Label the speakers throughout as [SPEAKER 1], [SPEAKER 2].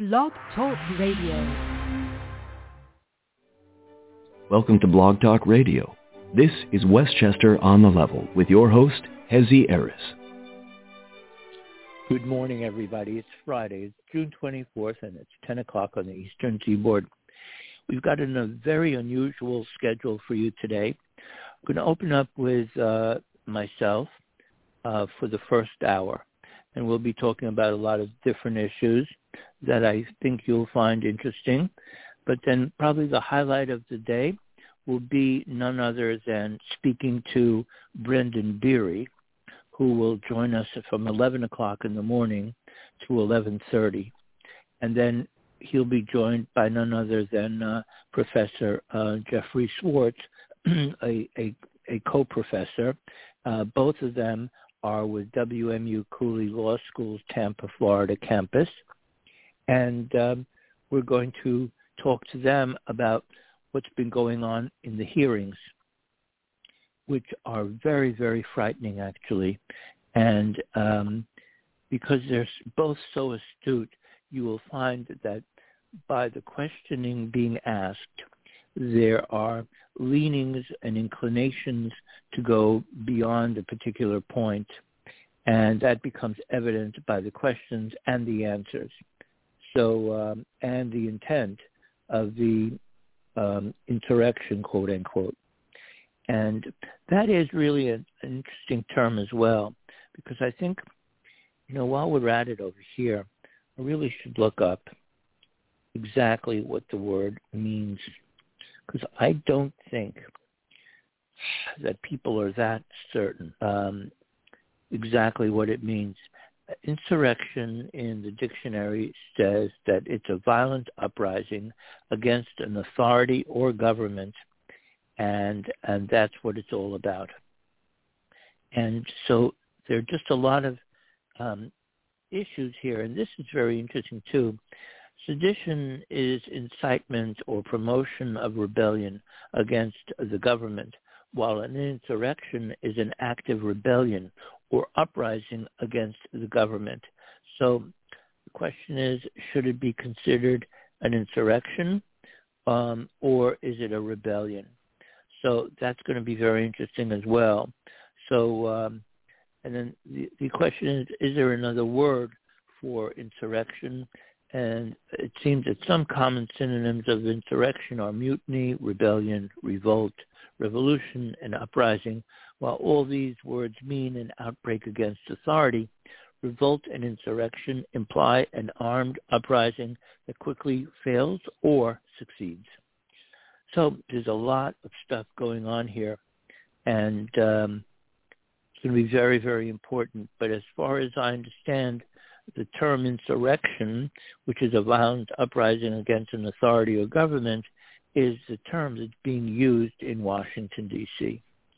[SPEAKER 1] Blog Talk Radio.
[SPEAKER 2] Welcome to Blog Talk Radio. This is Westchester on the Level with your host, Hezi Eris.
[SPEAKER 3] Good morning, everybody. It's Friday. It's June 24th, and it's 10 o'clock on the Eastern Seaboard. We've got a very unusual schedule for you today. I'm going to open up with myself for the first hour, and we'll be talking about a lot of different issues that I think you'll find interesting. But then probably the highlight of the day will be none other than speaking to Brendan Beery, who will join us from 11 o'clock in the morning to 11:30. And then he'll be joined by none other than Professor Jeffrey Schwartz, a co-professor. Both of them are with WMU Cooley Law School's Tampa, Florida campus. And we're going to talk to them about what's been going on in the hearings, which are very, very frightening, actually. And because they're both so astute, you will find that by the questioning being asked, there are leanings and inclinations to go beyond a particular point, and that becomes evident by the questions and the answers. So, and the intent of the insurrection, quote unquote. And that is really an interesting term as well, because I think, while we're at it over here, I really should look up exactly what the word means, because I don't think that people are that certain exactly what it means. Insurrection in the dictionary says that it's a violent uprising against an authority or government, and that's what it's all about. And so there are just a lot of issues here, and this is very interesting too. Sedition is incitement or promotion of rebellion against the government, while an insurrection is an active rebellion or uprising against the government. So the question is, should it be considered an insurrection or is it a rebellion? So that's going to be very interesting as well. So, and then the question is there another word for insurrection? And it seems that some common synonyms of insurrection are mutiny, rebellion, revolt, revolution, and uprising. While all these words mean an outbreak against authority, revolt and insurrection imply an armed uprising that quickly fails or succeeds. So there's a lot of stuff going on here, and it's going to be very, very important. But as far as I understand, the term insurrection, which is a violent uprising against an authority or government, is the term that's being used in Washington, D.C.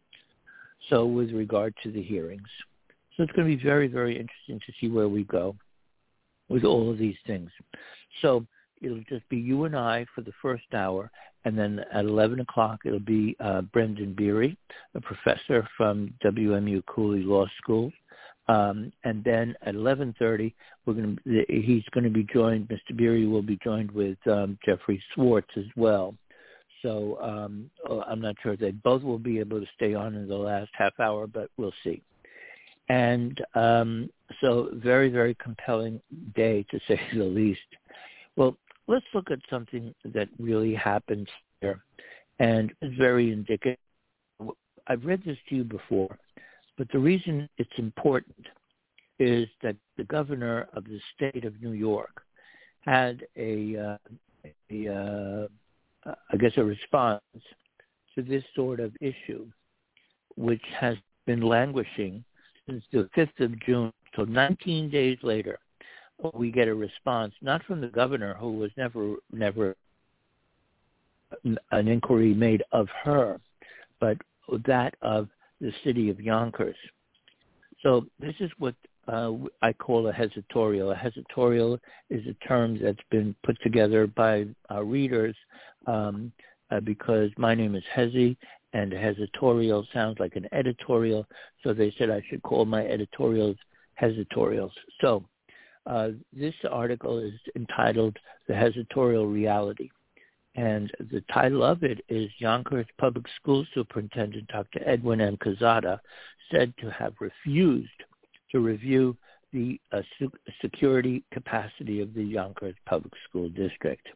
[SPEAKER 3] So with regard to the hearings. So it's going to be very, very interesting to see where we go with all of these things. So it'll just be you and I for the first hour, and then at 11 o'clock it'll be Brendan Beery, a professor from WMU Cooley Law School. And then at 11:30, he's going to be joined, Mr. Beery will be joined with Jeffrey Schwartz as well. So I'm not sure if they both will be able to stay on in the last half hour, but we'll see. And so very, very compelling day, to say the least. Well, let's look at something that really happened here, and it's very indicative. I've read this to you before, but the reason it's important is that the governor of the state of New York had a response to this sort of issue, which has been languishing since the 5th of June. So 19 days later, we get a response, not from the governor, who was never an inquiry made of her, but that of the city of Yonkers. So this is what I call a hesitorial. A hesitorial is a term that's been put together by our readers because my name is Hezi, and a hesitorial sounds like an editorial, so they said I should call my editorials hesitorials. So This article is entitled The Hesitorial Reality. And the title of it is Yonkers Public School Superintendent Dr. Edwin M. Quezada said to have refused to review the security capacity of the Yonkers Public School District.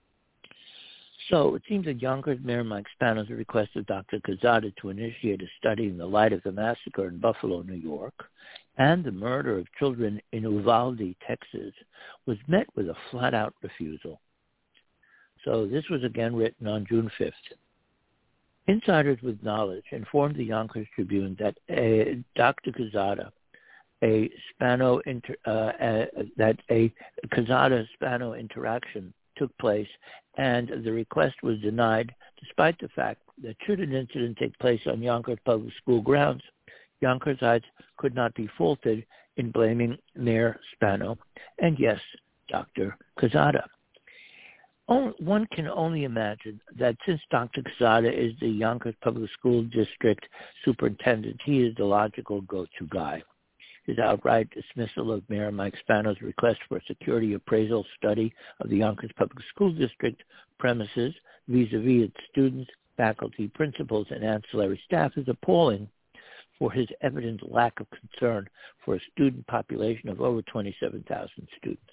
[SPEAKER 3] So it seems that Yonkers Mayor Mike Spanos requested Dr. Quezada to initiate a study in the light of the massacre in Buffalo, New York, and the murder of children in Uvalde, Texas, was met with a flat-out refusal. So this was again written on June 5th. Insiders with knowledge informed the Yonkers Tribune that Dr. Quezada, a Quezada-Spano interaction took place, and the request was denied, despite the fact that should an incident take place on Yonkers public school grounds, Yonkersites could not be faulted in blaming Mayor Spano and, yes, Dr. Quezada. One can only imagine that since Dr. Quezada is the Yonkers Public School District Superintendent, he is the logical go-to guy. His outright dismissal of Mayor Mike Spanos' request for a security appraisal study of the Yonkers Public School District premises vis-a-vis its students, faculty, principals, and ancillary staff is appalling for his evident lack of concern for a student population of over 27,000 students.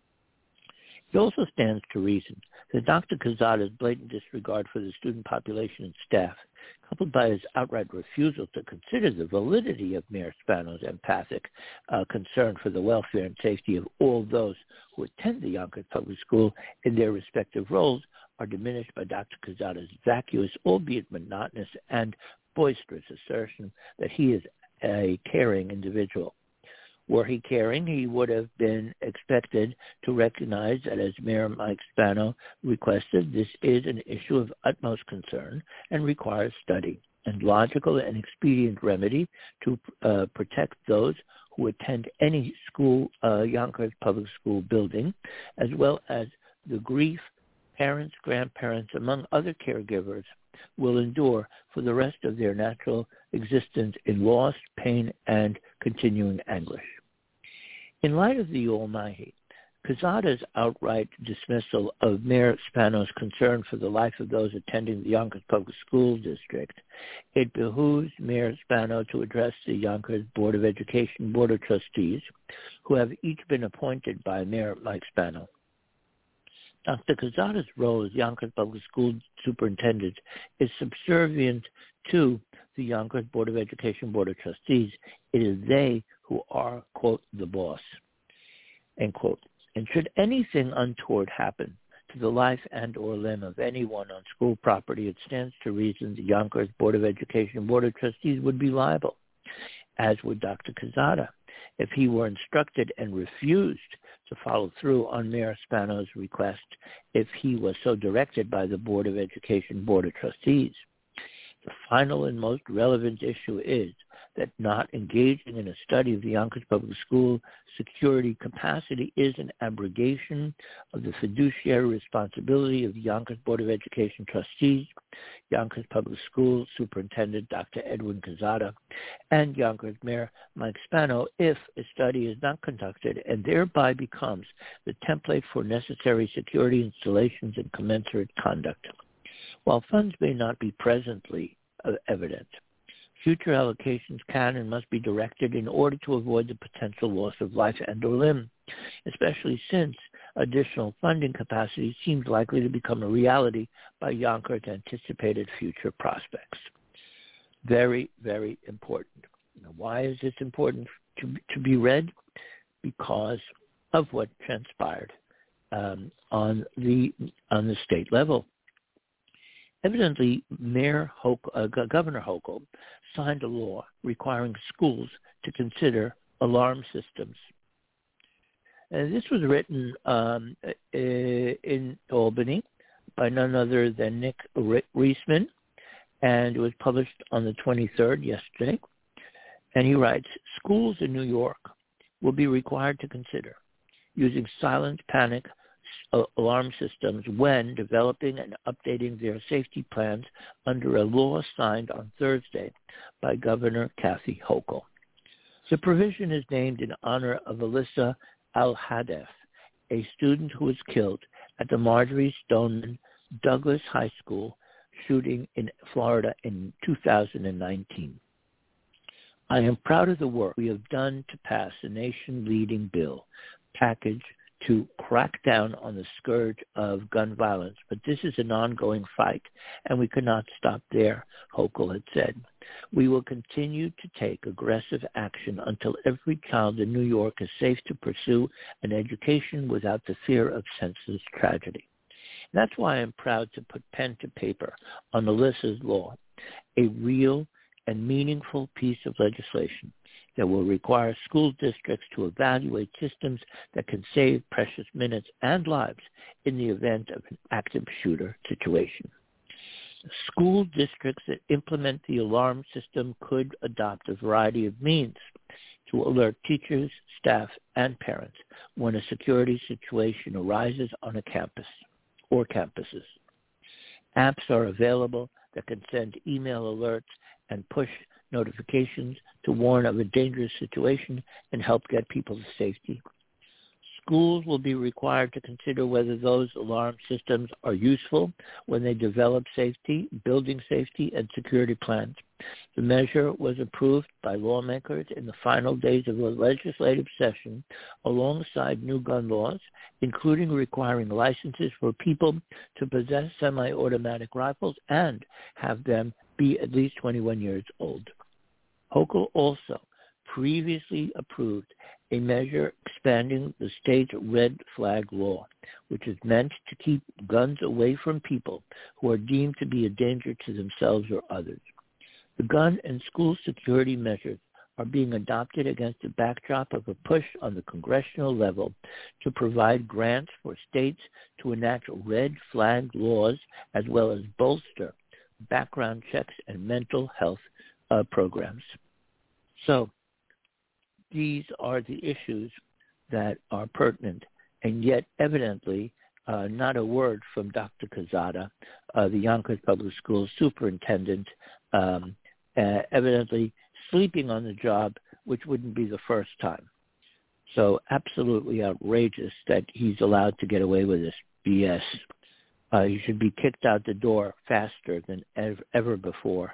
[SPEAKER 3] It also stands to reason that Dr. Quezada's blatant disregard for the student population and staff, coupled by his outright refusal to consider the validity of Mayor Spanos' empathic concern for the welfare and safety of all those who attend the Yonkers Public School in their respective roles, are diminished by Dr. Quezada's vacuous, albeit monotonous and boisterous assertion that he is a caring individual. Were he caring, he would have been expected to recognize that, as Mayor Mike Spano requested, this is an issue of utmost concern and requires study and logical and expedient remedy to protect those who attend any school, Yonkers Public School building, as well as the grief parents, grandparents, among other caregivers will endure for the rest of their natural existence in loss, pain, and continuing anguish. In light of the Almighty, Quezada's outright dismissal of Mayor Spanos' concern for the life of those attending the Yonkers Public School District, it behooves Mayor Spano to address the Yonkers Board of Education Board of Trustees, who have each been appointed by Mayor Mike Spano. Dr. Quezada's role as Yonkers Public School Superintendent is subservient to the Yonkers Board of Education Board of Trustees. It is they who are, quote, the boss, end quote. And should anything untoward happen to the life and or limb of anyone on school property, it stands to reason the Yonkers Board of Education Board of Trustees would be liable, as would Dr. Quezada, if he were instructed and refused to follow through on Mayor Spanos' request if he was so directed by the Board of Education Board of Trustees. The final and most relevant issue is that not engaging in a study of the Yonkers Public School security capacity is an abrogation of the fiduciary responsibility of the Yonkers Board of Education Trustees, Yonkers Public School Superintendent Dr. Edwin Quezada, and Yonkers Mayor Mike Spano if a study is not conducted and thereby becomes the template for necessary security installations and commensurate conduct. While funds may not be presently evident, future allocations can and must be directed in order to avoid the potential loss of life and or limb, especially since additional funding capacity seems likely to become a reality by Yonkers' anticipated future prospects. Very, very important. Now, why is this important to be read? Because of what transpired on the state level. Evidently, Governor Hochul signed a law requiring schools to consider alarm systems. And this was written in Albany by none other than Nick Reisman, and it was published on the 23rd, yesterday. And he writes, schools in New York will be required to consider using silent panic alarm systems when developing and updating their safety plans under a law signed on Thursday by Governor Kathy Hochul. The provision is named in honor of Alyssa Al-Hadaf, a student who was killed at the Marjorie Stoneman Douglas High School shooting in Florida in 2019. I am proud of the work we have done to pass a nation-leading bill package to crack down on the scourge of gun violence, but this is an ongoing fight, and we cannot stop there, Hochul had said. We will continue to take aggressive action until every child in New York is safe to pursue an education without the fear of senseless tragedy. That's why I'm proud to put pen to paper on Alyssa's Law, a real and meaningful piece of legislation that will require school districts to evaluate systems that can save precious minutes and lives in the event of an active shooter situation. School districts that implement the alarm system could adopt a variety of means to alert teachers, staff, and parents when a security situation arises on a campus or campuses. Apps are available that can send email alerts and push notifications to warn of a dangerous situation and help get people to safety. Schools will be required to consider whether those alarm systems are useful when they develop safety, building safety, and security plans. The measure was approved by lawmakers in the final days of the legislative session alongside new gun laws, including requiring licenses for people to possess semi-automatic rifles and have them be at least 21 years old. Hochul also previously approved a measure expanding the state's red flag law, which is meant to keep guns away from people who are deemed to be a danger to themselves or others. The gun and school security measures are being adopted against the backdrop of a push on the congressional level to provide grants for states to enact red flag laws as well as bolster background checks and mental health programs. So these are the issues that are pertinent, and yet evidently not a word from Dr. Quezada, the Yonkers Public Schools superintendent, evidently sleeping on the job, which wouldn't be the first time. So absolutely outrageous that he's allowed to get away with this BS. He should be kicked out the door faster than ever before.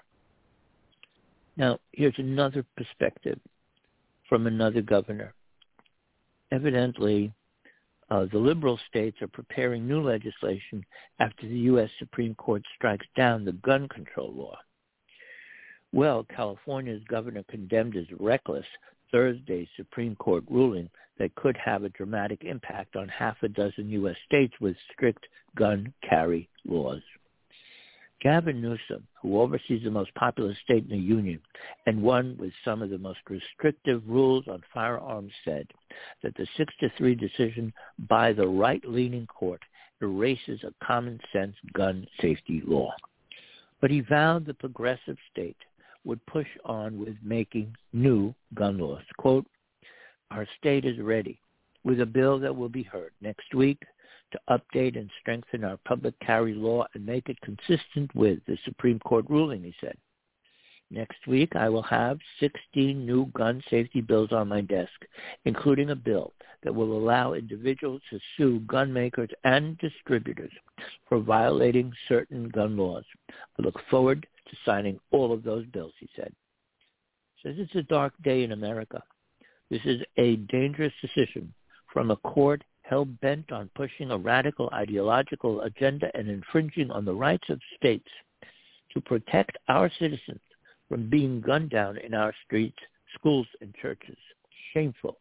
[SPEAKER 3] Now, here's another perspective from another governor. Evidently, the liberal states are preparing new legislation after the U.S. Supreme Court strikes down the gun control law. Well, California's governor condemned as reckless Thursday's Supreme Court ruling that could have a dramatic impact on half a dozen U.S. states with strict gun carry laws. Gavin Newsom, who oversees the most populous state in the union and one with some of the most restrictive rules on firearms, said that the 6-3 decision by the right-leaning court erases a common-sense gun safety law. But he vowed the progressive state would push on with making new gun laws. Quote, "Our state is ready with a bill that will be heard next week to update and strengthen our public carry law and make it consistent with the Supreme Court ruling," he said. "Next week, I will have 16 new gun safety bills on my desk, including a bill that will allow individuals to sue gun makers and distributors for violating certain gun laws. I look forward to signing all of those bills," he said. He says it's a dark day in America. This is a dangerous decision from a court hell-bent on pushing a radical ideological agenda and infringing on the rights of states to protect our citizens from being gunned down in our streets, schools, and churches. Shameful.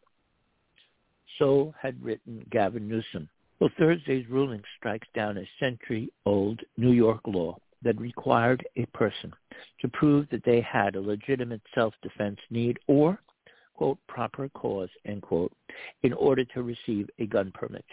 [SPEAKER 3] So had written Gavin Newsom. Well, Thursday's ruling strikes down a century-old New York law that required a person to prove that they had a legitimate self-defense need or, quote, proper cause, end quote, in order to receive a gun permit.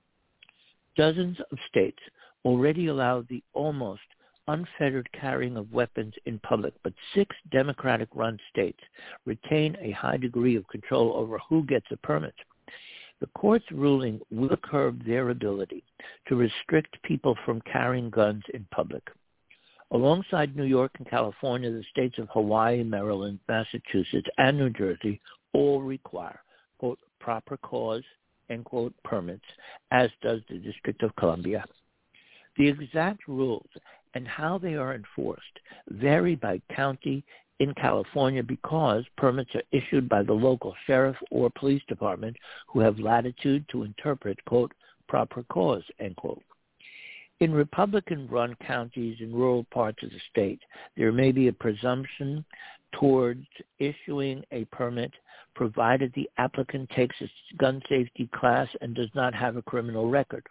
[SPEAKER 3] Dozens of states already allow the almost unfettered carrying of weapons in public, but 6 Democratic-run states retain a high degree of control over who gets a permit. The court's ruling will curb their ability to restrict people from carrying guns in public. Alongside New York and California, the states of Hawaii, Maryland, Massachusetts, and New Jersey all require, quote, proper cause, end quote, permits, as does the District of Columbia. The exact rules and how they are enforced vary by county in California because permits are issued by the local sheriff or police department who have latitude to interpret, quote, proper cause, end quote. In Republican-run counties in rural parts of the state, there may be a presumption towards issuing a permit provided the applicant takes a gun safety class and does not have a criminal record.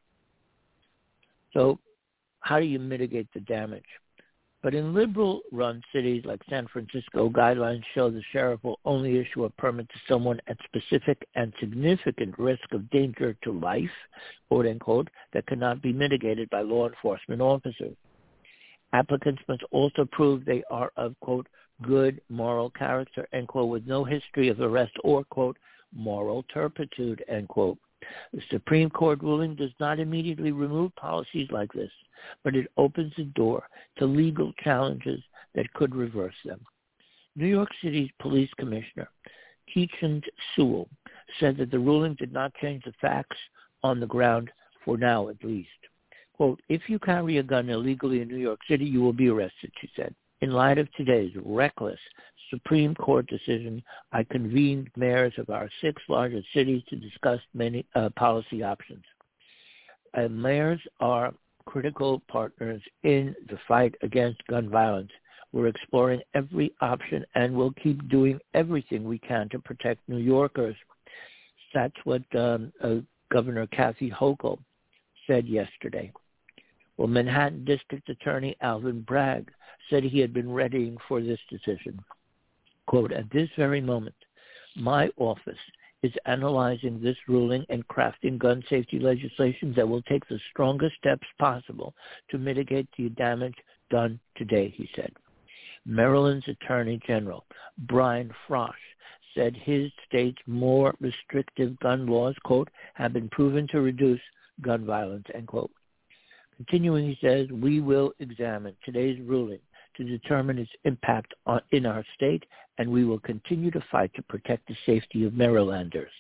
[SPEAKER 3] So how do you mitigate the damage? But in liberal-run cities like San Francisco, guidelines show the sheriff will only issue a permit to someone at specific and significant risk of danger to life, quote unquote, that cannot be mitigated by law enforcement officers. Applicants must also prove they are of, quote, good moral character, end quote, with no history of arrest or, quote, moral turpitude, end quote. The Supreme Court ruling does not immediately remove policies like this, but it opens the door to legal challenges that could reverse them. New York City's police commissioner, Keechant Sewell, said that the ruling did not change the facts on the ground, for now at least. Quote, if you carry a gun illegally in New York City, you will be arrested, she said. In light of today's reckless Supreme Court decision, I convened mayors of our 6 largest cities to discuss many policy options. Mayors are critical partners in the fight against gun violence. We're exploring every option and we'll keep doing everything we can to protect New Yorkers. That's what Governor Kathy Hochul said yesterday. Well, Manhattan District Attorney Alvin Bragg said he had been readying for this decision. Quote, at this very moment, my office is analyzing this ruling and crafting gun safety legislation that will take the strongest steps possible to mitigate the damage done today, he said. Maryland's Attorney General, Brian Frosh, said his state's more restrictive gun laws, quote, have been proven to reduce gun violence, end quote. Continuing, he says, we will examine today's ruling to determine its impact in our state, and we will continue to fight to protect the safety of Marylanders,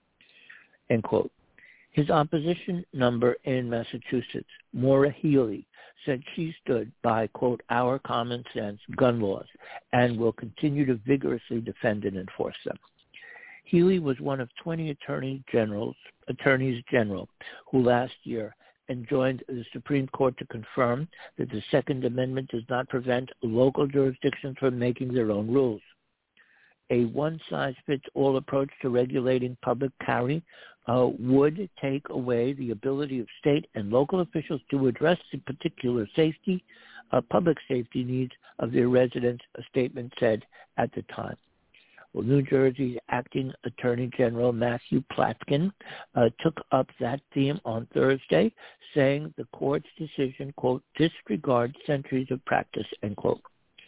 [SPEAKER 3] end quote. His opposition number in Massachusetts, Maura Healey, said she stood by, quote, our common sense gun laws and will continue to vigorously defend and enforce them. Healey was one of 20 attorneys general who last year enjoined the Supreme Court to confirm that the Second Amendment does not prevent local jurisdictions from making their own rules. A one-size-fits-all approach to regulating public carry would take away the ability of state and local officials to address the particular public safety needs of their residents, a statement said at the time. Well, New Jersey's acting Attorney General Matthew Platkin took up that theme on Thursday, saying the court's decision, quote, disregards centuries of practice, end quote.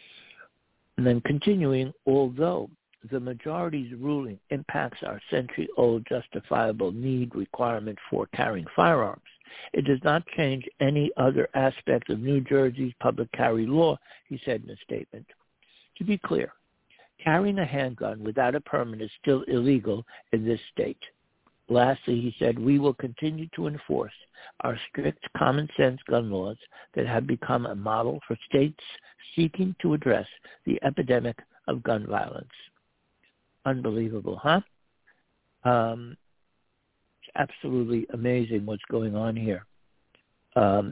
[SPEAKER 3] And then continuing, although the majority's ruling impacts our century-old justifiable need requirement for carrying firearms, it does not change any other aspect of New Jersey's public carry law, he said in a statement. To be clear, carrying a handgun without a permit is still illegal in this state. Lastly, he said, we will continue to enforce our strict common sense gun laws that have become a model for states seeking to address the epidemic of gun violence. Unbelievable, huh? It's absolutely amazing what's going on here. The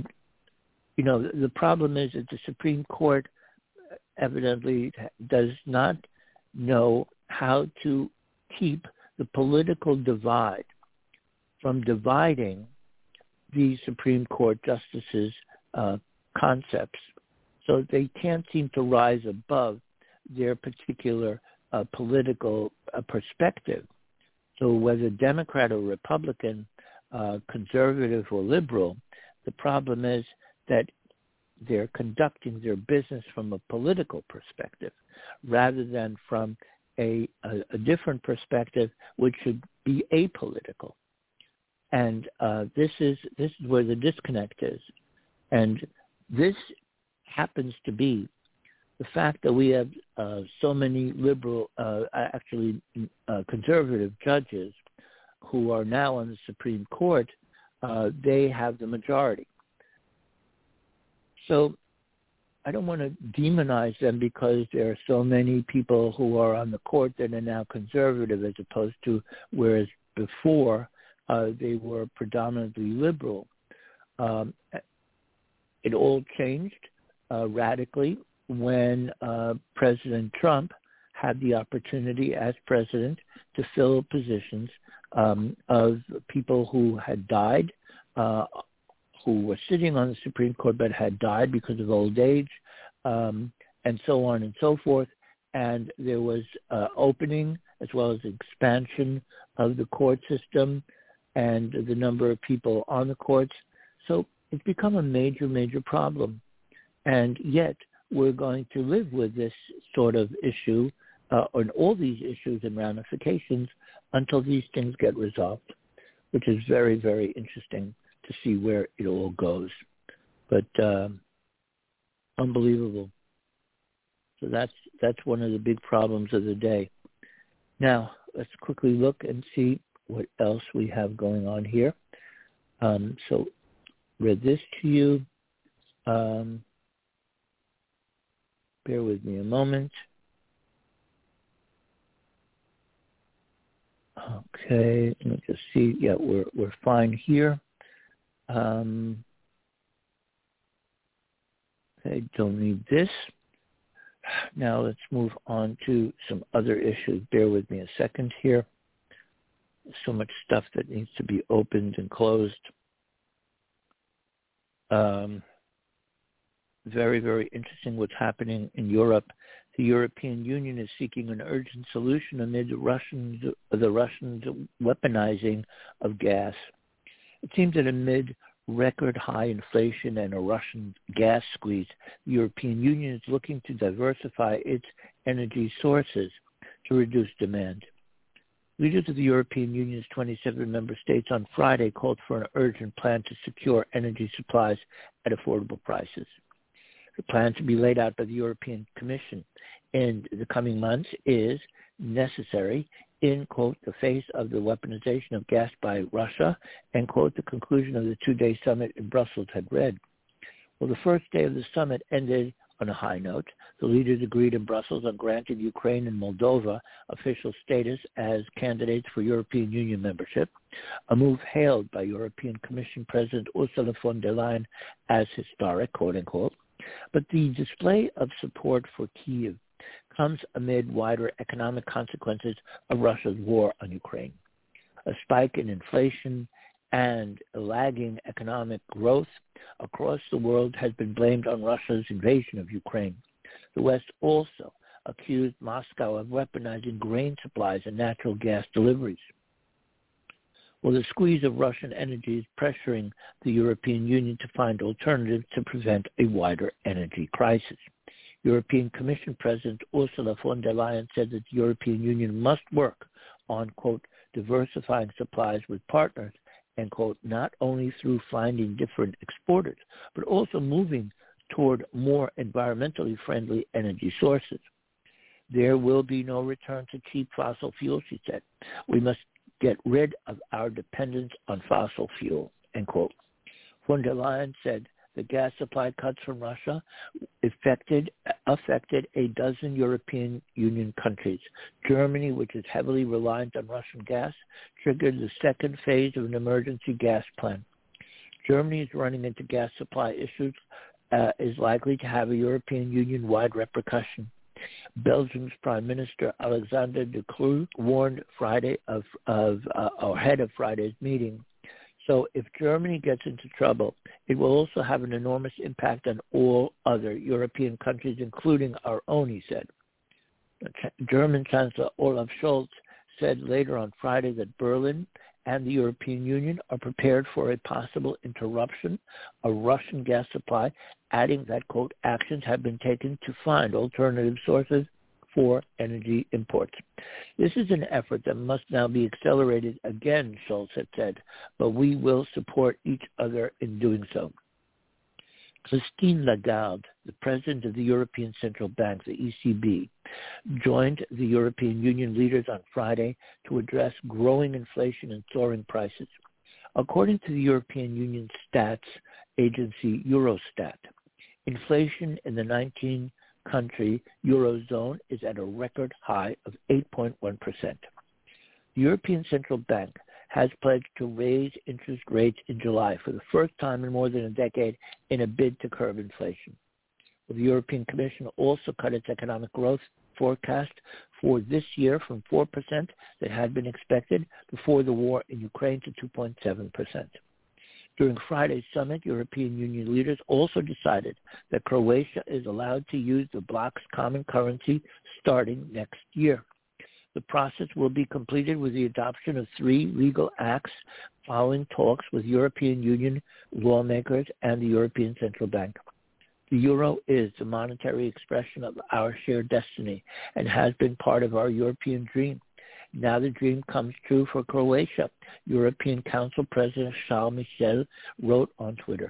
[SPEAKER 3] problem is that the Supreme Court evidently does not know how to keep the political divide from dividing the Supreme Court justices' concepts. So they can't seem to rise above their particular political perspective. So whether Democrat or Republican, conservative or liberal, the problem is that they're conducting their business from a political perspective rather than from a different perspective, which should be apolitical. And this is where the disconnect is. And this happens to be the fact that we have so many liberal, conservative judges who are now on the Supreme Court, they have the majority. So I don't want to demonize them because there are so many people who are on the court that are now conservative, as opposed to whereas before they were predominantly liberal. It all changed radically when President Trump had the opportunity as president to fill positions of people who had died, who were sitting on the Supreme Court but had died because of old age, and so on and so forth. And there was opening as well as expansion of the court system and the number of people on the courts. So it's become a major, major problem. And yet we're going to live with this sort of issue on all these issues and ramifications until these things get resolved, which is very, very interesting to see where it all goes. But unbelievable. So that's one of the big problems of the day. Now, let's quickly look and see what else we have going on here. So read this to you. Bear with me a moment. Okay, let me just see. Yeah, we're fine here. Okay, don't need this. Now let's move on to some other issues. Bear with me a second here. There's so much stuff that needs to be opened and closed. Very, very interesting what's happening in Europe. The European Union is seeking an urgent solution amid the Russians weaponizing of gas. It seems that amid record high inflation and a Russian gas squeeze, the European Union is looking to diversify its energy sources to reduce demand. Leaders of the European Union's 27 member states on Friday called for an urgent plan to secure energy supplies at affordable prices. The plan to be laid out by the European Commission in the coming months is necessary in, quote, the face of the weaponization of gas by Russia, and, quote, the conclusion of the two-day summit in Brussels had read. Well, the first day of the summit ended on a high note. The leaders agreed in Brussels on granting Ukraine and Moldova official status as candidates for European Union membership, a move hailed by European Commission President Ursula von der Leyen as historic, quote-unquote. But the display of support for Kyiv comes amid wider economic consequences of Russia's war on Ukraine. A spike in inflation and lagging economic growth across the world has been blamed on Russia's invasion of Ukraine. The West also accused Moscow of weaponizing grain supplies and natural gas deliveries. Well, the squeeze of Russian energy is pressuring the European Union to find alternatives to prevent a wider energy crisis. European Commission President Ursula von der Leyen said that the European Union must work on, quote, diversifying supplies with partners, and, quote, not only through finding different exporters, but also moving toward more environmentally friendly energy sources. There will be no return to cheap fossil fuel, she said. We must get rid of our dependence on fossil fuel, end quote. Von der Leyen said the gas supply cuts from Russia affected a dozen European Union countries. Germany, which is heavily reliant on Russian gas, triggered the second phase of an emergency gas plan. Germany is running into gas supply issues, is likely to have a European Union-wide repercussion. Belgium's Prime Minister Alexander De Croo warned Friday ahead of Friday's meeting. So if Germany gets into trouble, it will also have an enormous impact on all other European countries, including our own, he said. German Chancellor Olaf Scholz said later on Friday that Berlin and the European Union are prepared for a possible interruption of Russian gas supply, adding that, quote, actions have been taken to find alternative sources for energy imports. This is an effort that must now be accelerated again, Scholz had said, but we will support each other in doing so. Christine Lagarde, the president of the European Central Bank, the ECB, joined the European Union leaders on Friday to address growing inflation and soaring prices. According to the European Union stats agency Eurostat, inflation in the 19-country Eurozone is at a record high of 8.1%. The European Central Bank has pledged to raise interest rates in July for the first time in more than a decade in a bid to curb inflation. The European Commission also cut its economic growth forecast for this year from 4% that had been expected before the war in Ukraine to 2.7%. During Friday's summit, European Union leaders also decided that Croatia is allowed to use the bloc's common currency starting next year. The process will be completed with the adoption of 3 legal acts following talks with European Union lawmakers and the European Central Bank. The euro is the monetary expression of our shared destiny and has been part of our European dream. Now the dream comes true for Croatia, European Council President Charles Michel wrote on Twitter.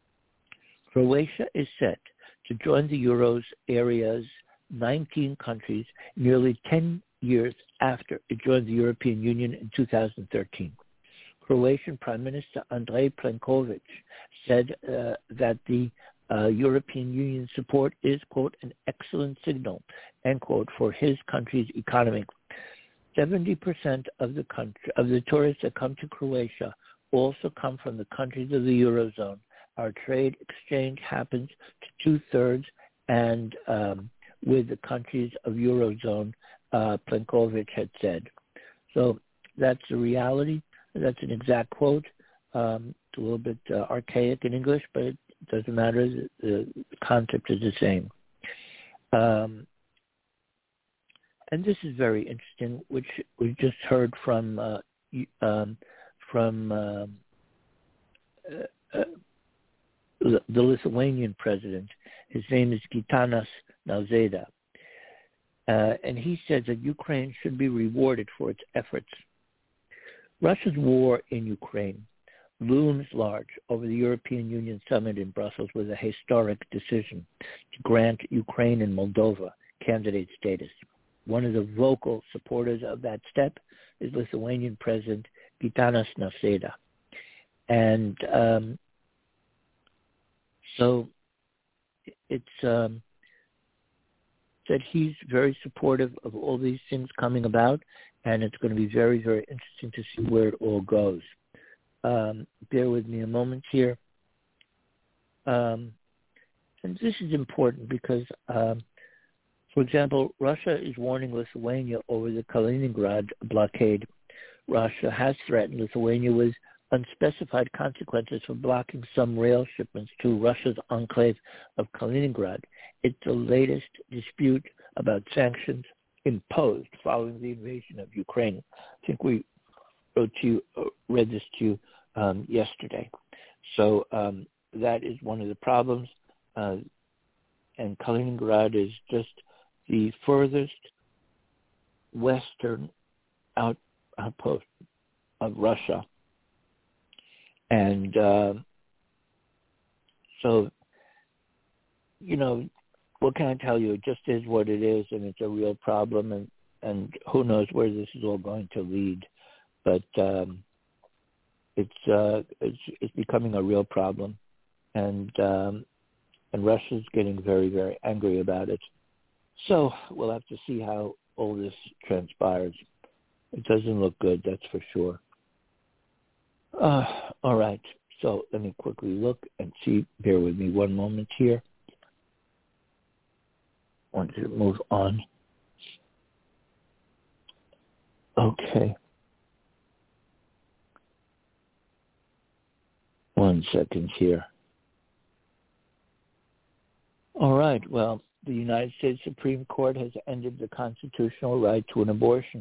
[SPEAKER 3] Croatia is set to join the Euro's area's 19 countries nearly 10 years after it joined the European Union in 2013. Croatian Prime Minister Andrej Plenković said that the European Union support is, quote, an excellent signal, end quote, for his country's economy. 70% of the tourists that come to Croatia also come from the countries of the Eurozone. Our trade exchange happens to 2/3 and with the countries of Eurozone, Plenković had said. So that's the reality. That's an exact quote. It's a little bit archaic in English, but it doesn't matter. The concept is the same. And this is very interesting, which we just heard from the Lithuanian president. His name is Gitanas Nausėda. And he says that Ukraine should be rewarded for its efforts. Russia's war in Ukraine looms large over the European Union summit in Brussels with a historic decision to grant Ukraine and Moldova candidate status. One of the vocal supporters of that step is Lithuanian President Gitanas Nausėda. And so it's that he's very supportive of all these things coming about, and it's going to be very, very interesting to see where it all goes. Bear with me a moment here. And this is important because, for example, Russia is warning Lithuania over the Kaliningrad blockade. Russia has threatened Lithuania with unspecified consequences for blocking some rail shipments to Russia's enclave of Kaliningrad. It's the latest dispute about sanctions imposed following the invasion of Ukraine. I think we read this to you yesterday. So that is one of the problems. And Kaliningrad is just the furthest western outpost of Russia. And so, you know, what can I tell you? It just is what it is, and it's a real problem, and who knows where this is all going to lead. But it's becoming a real problem, and Russia's getting very, very angry about it. So we'll have to see how all this transpires. It doesn't look good, that's for sure. All right, so let me quickly look and see. Bear with me one moment here. I want to move on. Okay. One second here. All right, well, the United States Supreme Court has ended the constitutional right to an abortion.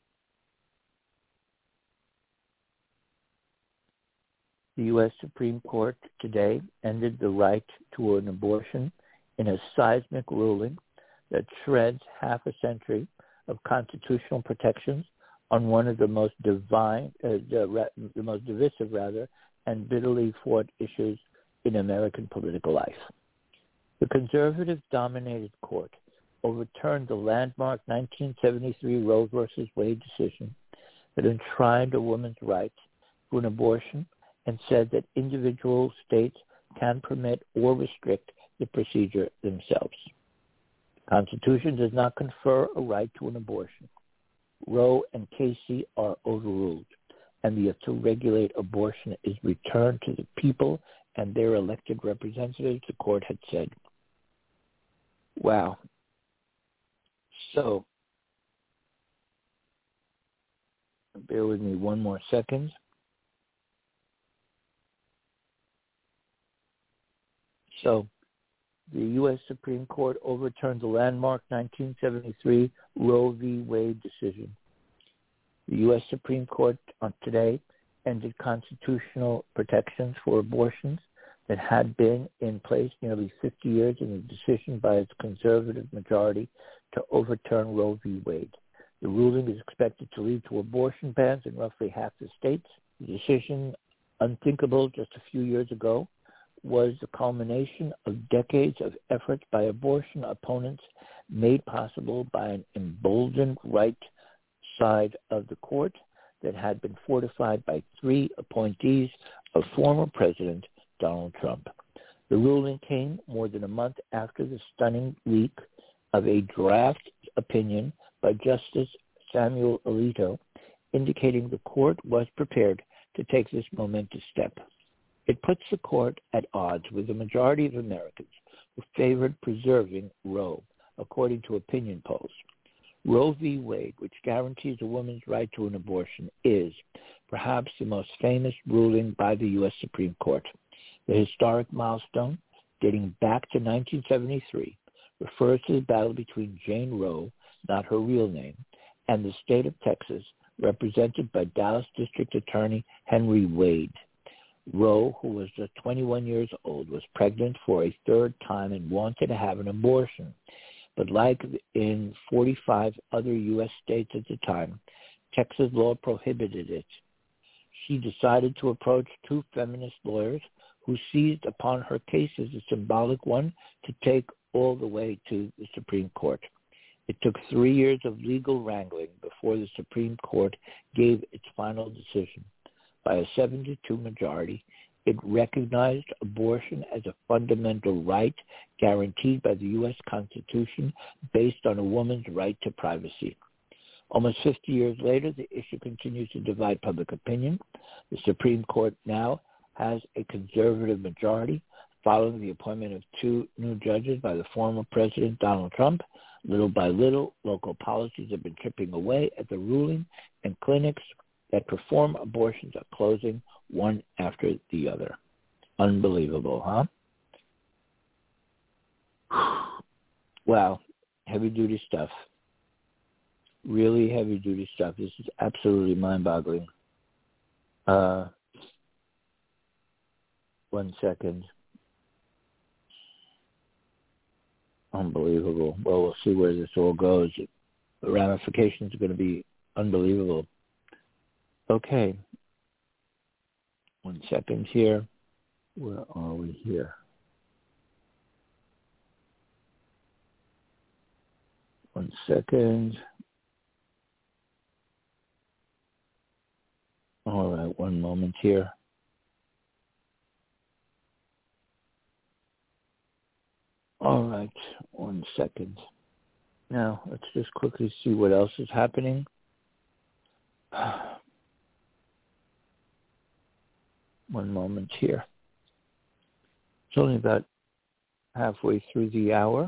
[SPEAKER 3] The U.S. Supreme Court today ended the right to an abortion in a seismic ruling that shreds half a century of constitutional protections on one of the most divisive and bitterly fought issues in American political life. The conservative-dominated court overturned the landmark 1973 Roe v. Wade decision that enshrined a woman's right to an abortion and said that individual states can permit or restrict the procedure themselves. The Constitution does not confer a right to an abortion. Roe and Casey are overruled, and the authority to regulate abortion is returned to the people and their elected representatives, the court had said. Wow. So, bear with me one more second. So, the U.S. Supreme Court overturned the landmark 1973 Roe v. Wade decision. The U.S. Supreme Court today ended constitutional protections for abortions that had been in place nearly 50 years in a decision by its conservative majority to overturn Roe v. Wade. The ruling is expected to lead to abortion bans in roughly half the states. The decision, unthinkable just a few years ago, was the culmination of decades of efforts by abortion opponents made possible by an emboldened right side of the court that had been fortified by 3 appointees of former President Donald Trump. The ruling came more than a month after the stunning leak of a draft opinion by Justice Samuel Alito indicating the court was prepared to take this momentous step. It puts the court at odds with the majority of Americans who favored preserving Roe, according to opinion polls. Roe v. Wade, which guarantees a woman's right to an abortion, is perhaps the most famous ruling by the U.S. Supreme Court. The historic milestone, dating back to 1973, refers to the battle between Jane Roe, not her real name, and the state of Texas, represented by Dallas District Attorney Henry Wade. Roe, who was just 21 years old, was pregnant for a 3rd time and wanted to have an abortion. But like in 45 other U.S. states at the time, Texas law prohibited it. She decided to approach 2 feminist lawyers who seized upon her case as a symbolic one to take all the way to the Supreme Court. It took 3 years of legal wrangling before the Supreme Court gave its final decision. By a 7-2 majority, it recognized abortion as a fundamental right guaranteed by the U.S. Constitution based on a woman's right to privacy. Almost 50 years later, the issue continues to divide public opinion. The Supreme Court now has a conservative majority following the appointment of 2 new judges by the former President Donald Trump. Little by little, local policies have been chipping away at the ruling, and clinics that perform abortions are closing one after the other. Unbelievable, huh? Wow, heavy-duty stuff. Really heavy-duty stuff. This is absolutely mind-boggling. 1 second. Unbelievable. Well, we'll see where this all goes. The ramifications are going to be unbelievable. Okay. 1 second here. Where are we here? 1 second. All right, 1 moment here. All right, 1 second. Now, let's just quickly see what else is happening. 1 moment here. It's only about halfway through the hour.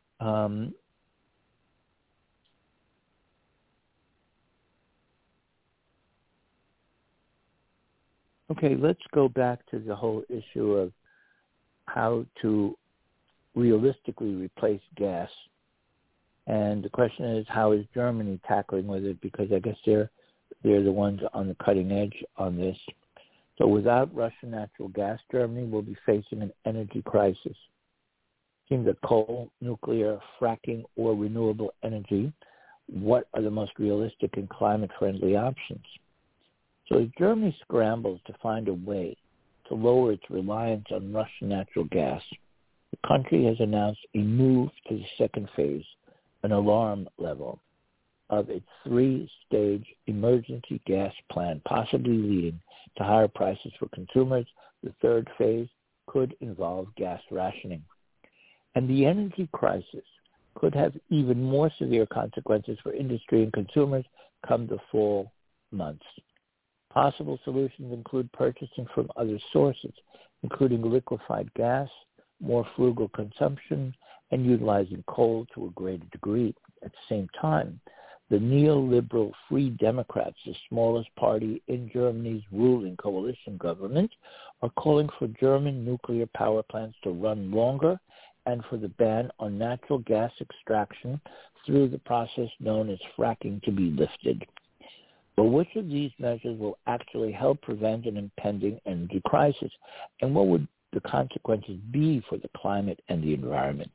[SPEAKER 3] Okay, let's go back to the whole issue of how to realistically replace gas. And the question is, how is Germany tackling with it? Because I guess they're the ones on the cutting edge on this. So without Russian natural gas, Germany will be facing an energy crisis. It seems that coal, nuclear, fracking, or renewable energy, what are the most realistic and climate-friendly options? So as Germany scrambles to find a way to lower its reliance on Russian natural gas, the country has announced a move to the second phase, an alarm level, of its three-stage emergency gas plan, possibly leading to higher prices for consumers. The third phase could involve gas rationing. And the energy crisis could have even more severe consequences for industry and consumers come the fall months. Possible solutions include purchasing from other sources, including liquefied gas, more frugal consumption, and utilizing coal to a greater degree. At the same time, the neoliberal Free Democrats, the smallest party in Germany's ruling coalition government, are calling for German nuclear power plants to run longer and for the ban on natural gas extraction through the process known as fracking to be lifted. But which of these measures will actually help prevent an impending energy crisis, and what would the consequences be for the climate and the environment?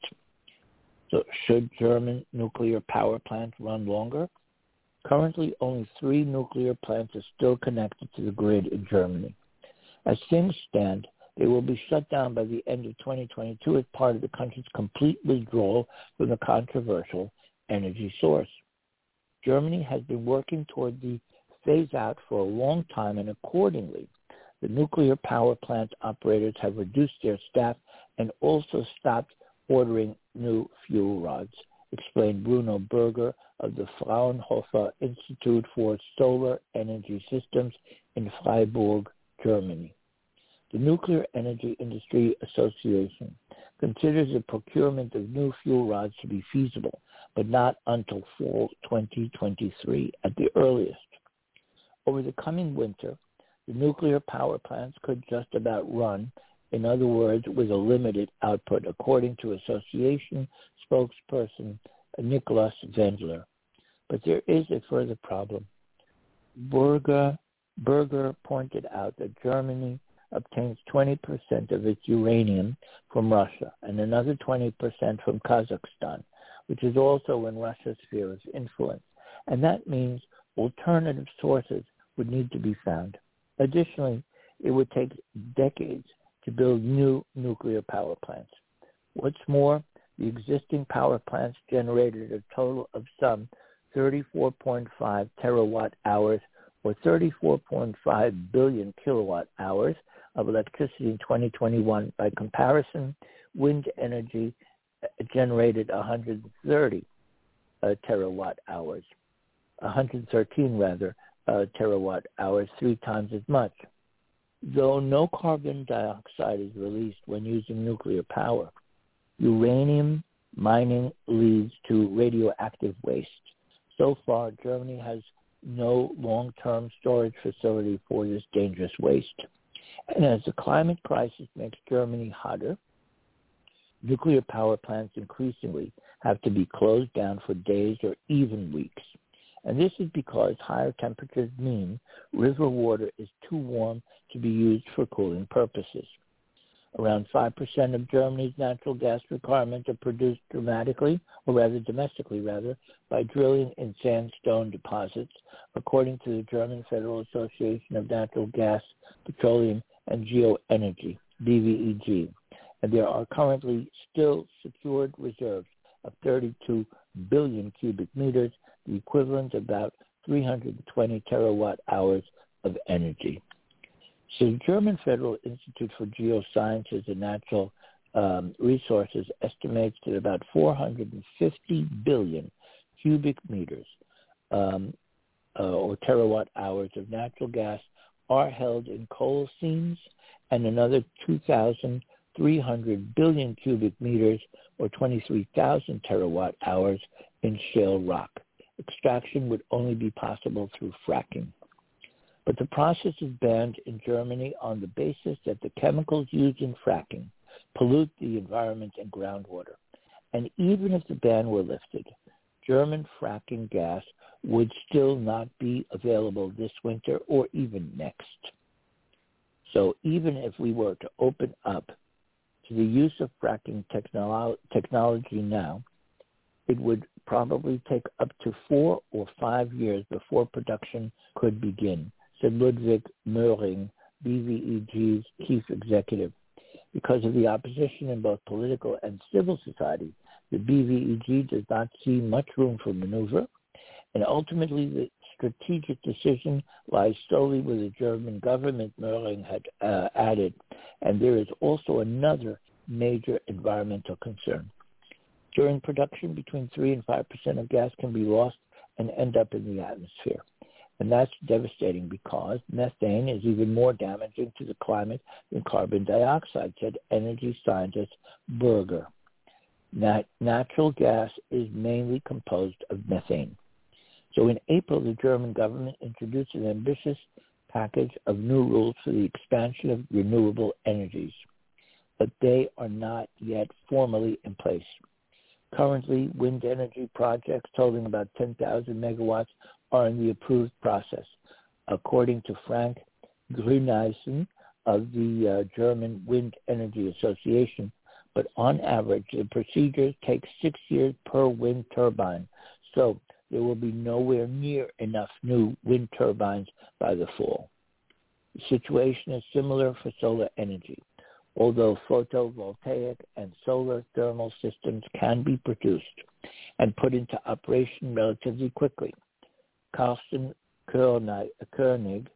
[SPEAKER 3] So should German nuclear power plants run longer? Currently, only 3 nuclear plants are still connected to the grid in Germany. As things stand, they will be shut down by the end of 2022 as part of the country's complete withdrawal from the controversial energy source. Germany has been working toward the phase-out for a long time, and accordingly, the nuclear power plant operators have reduced their staff and also stopped ordering new fuel rods, explained Bruno Berger of the Fraunhofer Institute for Solar Energy Systems in Freiburg, Germany. The Nuclear Energy Industry Association considers the procurement of new fuel rods to be feasible, but not until fall 2023 at the earliest. Over the coming winter, the nuclear power plants could just about run, in other words, with a limited output, according to association spokesperson Nicholas Wendler. But there is a further problem. Berger pointed out that Germany obtains 20% of its uranium from Russia and another 20% from Kazakhstan, which is also in Russia's sphere of influence. And that means alternative sources would need to be found. Additionally, it would take decades to build new nuclear power plants. What's more, the existing power plants generated a total of some 34.5 terawatt hours or 34.5 billion kilowatt hours of electricity in 2021. By comparison, wind energy generated 113 terawatt hours, 3 times as much. Though no carbon dioxide is released when using nuclear power, uranium mining leads to radioactive waste. So far, Germany has no long-term storage facility for this dangerous waste. And as the climate crisis makes Germany hotter, nuclear power plants increasingly have to be closed down for days or even weeks. And this is because higher temperatures mean river water is too warm to be used for cooling purposes. Around 5% of Germany's natural gas requirements are produced domestically, by drilling in sandstone deposits, according to the German Federal Association of Natural Gas, Petroleum, and Geoenergy, DVEG. And there are currently still secured reserves of 32 billion cubic meters, the equivalent of about 320 terawatt hours of energy. So the German Federal Institute for Geosciences and Natural Resources estimates that about 450 billion cubic meters or terawatt hours of natural gas are held in coal seams, and another 2,300 billion cubic meters or 23,000 terawatt hours in shale rock. Extraction would only be possible through fracking. But the process is banned in Germany on the basis that the chemicals used in fracking pollute the environment and groundwater. And even if the ban were lifted, German fracking gas would still not be available this winter or even next. So even if we were to open up to the use of fracking technology now, it would probably take up to 4 or 5 years before production could begin, said Ludwig Möhring, BVEG's chief executive. Because of the opposition in both political and civil society, the BVEG does not see much room for maneuver, and ultimately the strategic decision lies solely with the German government, Merling had added, and there is also another major environmental concern. During production, between 3 and 5% of gas can be lost and end up in the atmosphere. And that's devastating because methane is even more damaging to the climate than carbon dioxide, said energy scientist Berger. Natural gas is mainly composed of methane. So in April, the German government introduced an ambitious package of new rules for the expansion of renewable energies, but they are not yet formally in place. Currently, wind energy projects totaling about 10,000 megawatts are in the approved process, according to Frank Grüneisen of the German Wind Energy Association. But on average, the procedure takes 6 years per wind turbine, so there will be nowhere near enough new wind turbines by the fall. The situation is similar for solar energy. Although photovoltaic and solar thermal systems can be produced and put into operation relatively quickly. Carsten Koenig,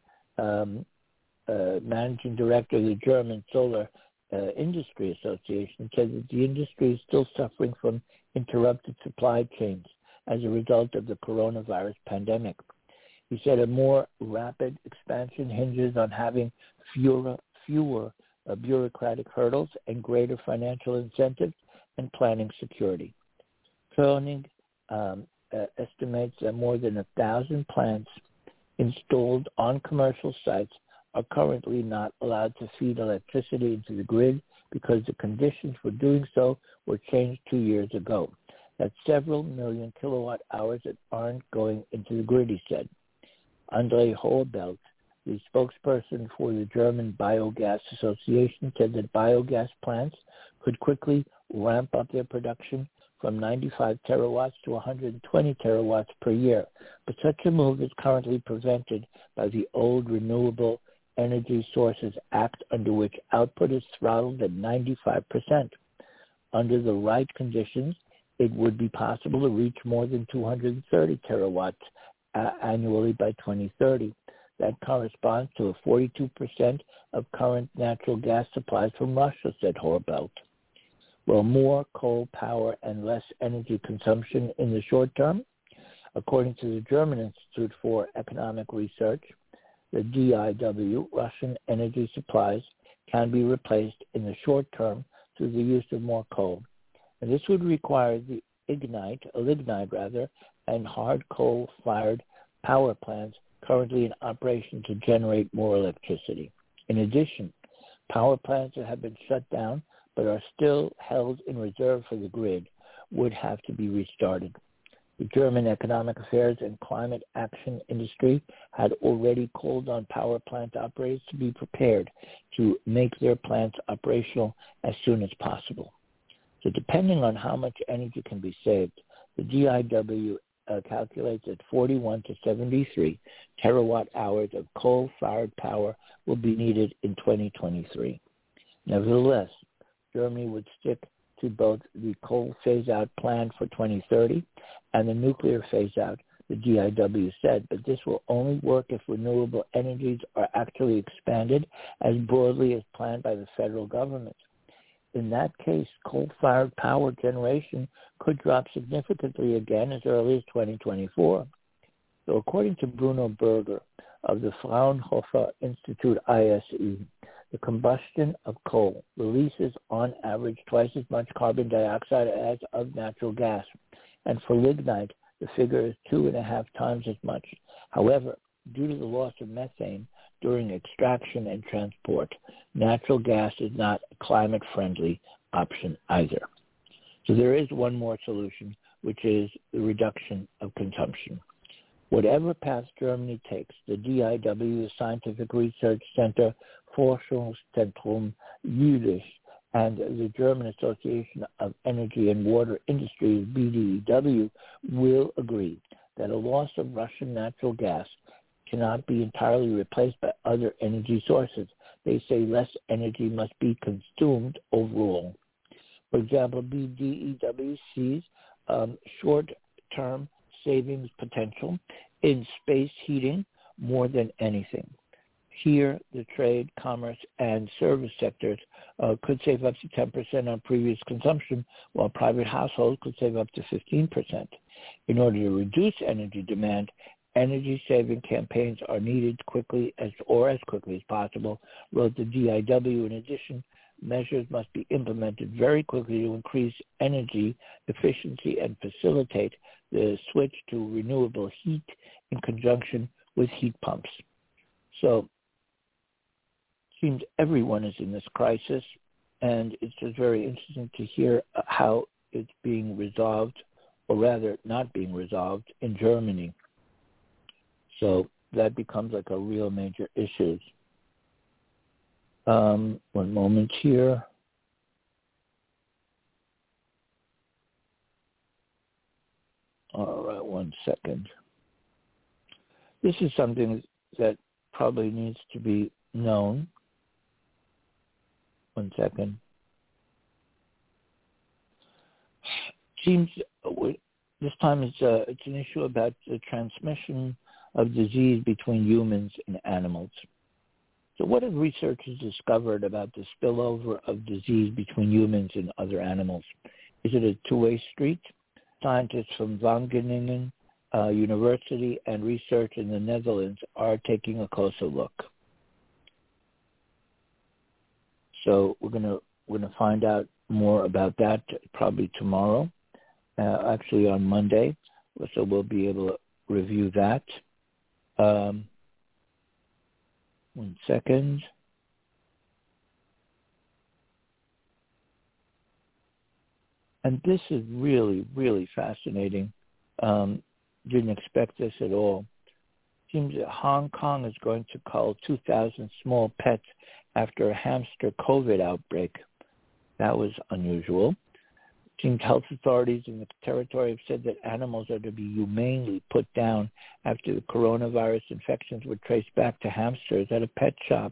[SPEAKER 3] managing director of the German Solar Industry Association, said that the industry is still suffering from interrupted supply chains as a result of the coronavirus pandemic. He said a more rapid expansion hinges on having fewer bureaucratic hurdles and greater financial incentives and planning security. Koenig estimates that more than 1,000 plants installed on commercial sites are currently not allowed to feed electricity into the grid because the conditions for doing so were changed 2 years ago. That's several million kilowatt hours that aren't going into the grid, he said. André Horbelt, the spokesperson for the German Biogas Association, said that biogas plants could quickly ramp up their production from 95 terawatts to 120 terawatts per year. But such a move is currently prevented by the old Renewable Energy Sources Act, under which output is throttled at 95%. Under the right conditions, it would be possible to reach more than 230 terawatts annually by 2030. That corresponds to 42% of current natural gas supplies from Russia, said Horbelt. Well, more coal power and less energy consumption in the short term? According to the German Institute for Economic Research, the DIW, Russian energy supplies, can be replaced in the short term through the use of more coal. And this would require the lignite, and hard coal-fired power plants currently in operation to generate more electricity. In addition, power plants that have been shut down but are still held in reserve for the grid would have to be restarted. The German Economic Affairs and Climate Action Industry had already called on power plant operators to be prepared to make their plants operational as soon as possible. So depending on how much energy can be saved, the DIW calculates that 41 to 73 terawatt hours of coal-fired power will be needed in 2023. Nevertheless, Germany would stick to both the coal phase-out plan for 2030 and the nuclear phase-out, the DIW said, but this will only work if renewable energies are actually expanded as broadly as planned by the federal government. In that case, coal-fired power generation could drop significantly again as early as 2024. So according to Bruno Berger of the Fraunhofer Institute ISE, the combustion of coal releases on average twice as much carbon dioxide as of natural gas. And for lignite, the figure is 2.5 times as much. However, due to the loss of methane during extraction and transport, natural gas is not a climate-friendly option either. So there is one more solution, which is the reduction of consumption. Whatever path Germany takes, the DIW Scientific Research Center, Forschungszentrum Jülich, and the German Association of Energy and Water Industries, BDEW, will agree that a loss of Russian natural gas cannot be entirely replaced by other energy sources. They say less energy must be consumed overall. For example, BDEW sees short-term savings potential in space heating more than anything. Here, the trade, commerce, and service sectors could save up to 10% on previous consumption, while private households could save up to 15%. In order to reduce energy demand, energy-saving campaigns are needed as quickly as possible, wrote the DIW. In addition, measures must be implemented very quickly to increase energy efficiency and facilitate the switch to renewable heat in conjunction with heat pumps. So, seems everyone is in this crisis, and it's just very interesting to hear how it's being resolved, or rather not being resolved, in Germany. So that becomes like a real major issue. One moment here. All right, 1 second. This is something that probably needs to be known. 1 second. Seems this time it's an issue about the transmission of disease between humans and animals. So what have researchers discovered about the spillover of disease between humans and other animals? Is it a two-way street? Scientists from Wageningen University and research in the Netherlands are taking a closer look. So we're gonna find out more about that probably tomorrow, actually on Monday. So we'll be able to review that. 1 second. And this is really, really fascinating. Didn't expect this at all. Seems that Hong Kong is going to cull 2,000 small pets after a hamster COVID outbreak. That was unusual. Seems health authorities in the territory have said that animals are to be humanely put down after the coronavirus infections were traced back to hamsters at a pet shop.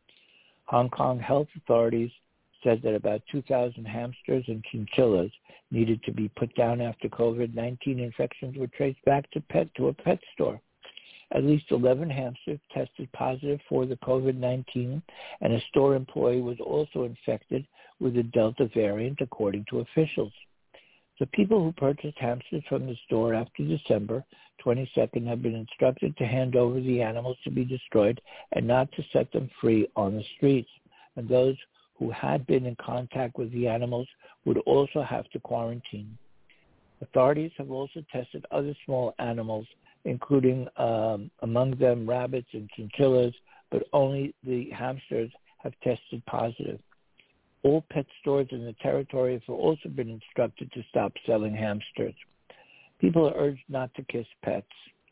[SPEAKER 3] Hong Kong health authorities said that about 2,000 hamsters and chinchillas needed to be put down after COVID-19 infections were traced back to a pet store. At least 11 hamsters tested positive for the COVID-19, and a store employee was also infected with the Delta variant, according to officials. The people who purchased hamsters from the store after December 22nd have been instructed to hand over the animals to be destroyed and not to set them free on the streets. And those who had been in contact with the animals would also have to quarantine. Authorities have also tested other small animals, including among them rabbits and chinchillas, but only the hamsters have tested positive. All pet stores in the territory have also been instructed to stop selling hamsters. People are urged not to kiss pets.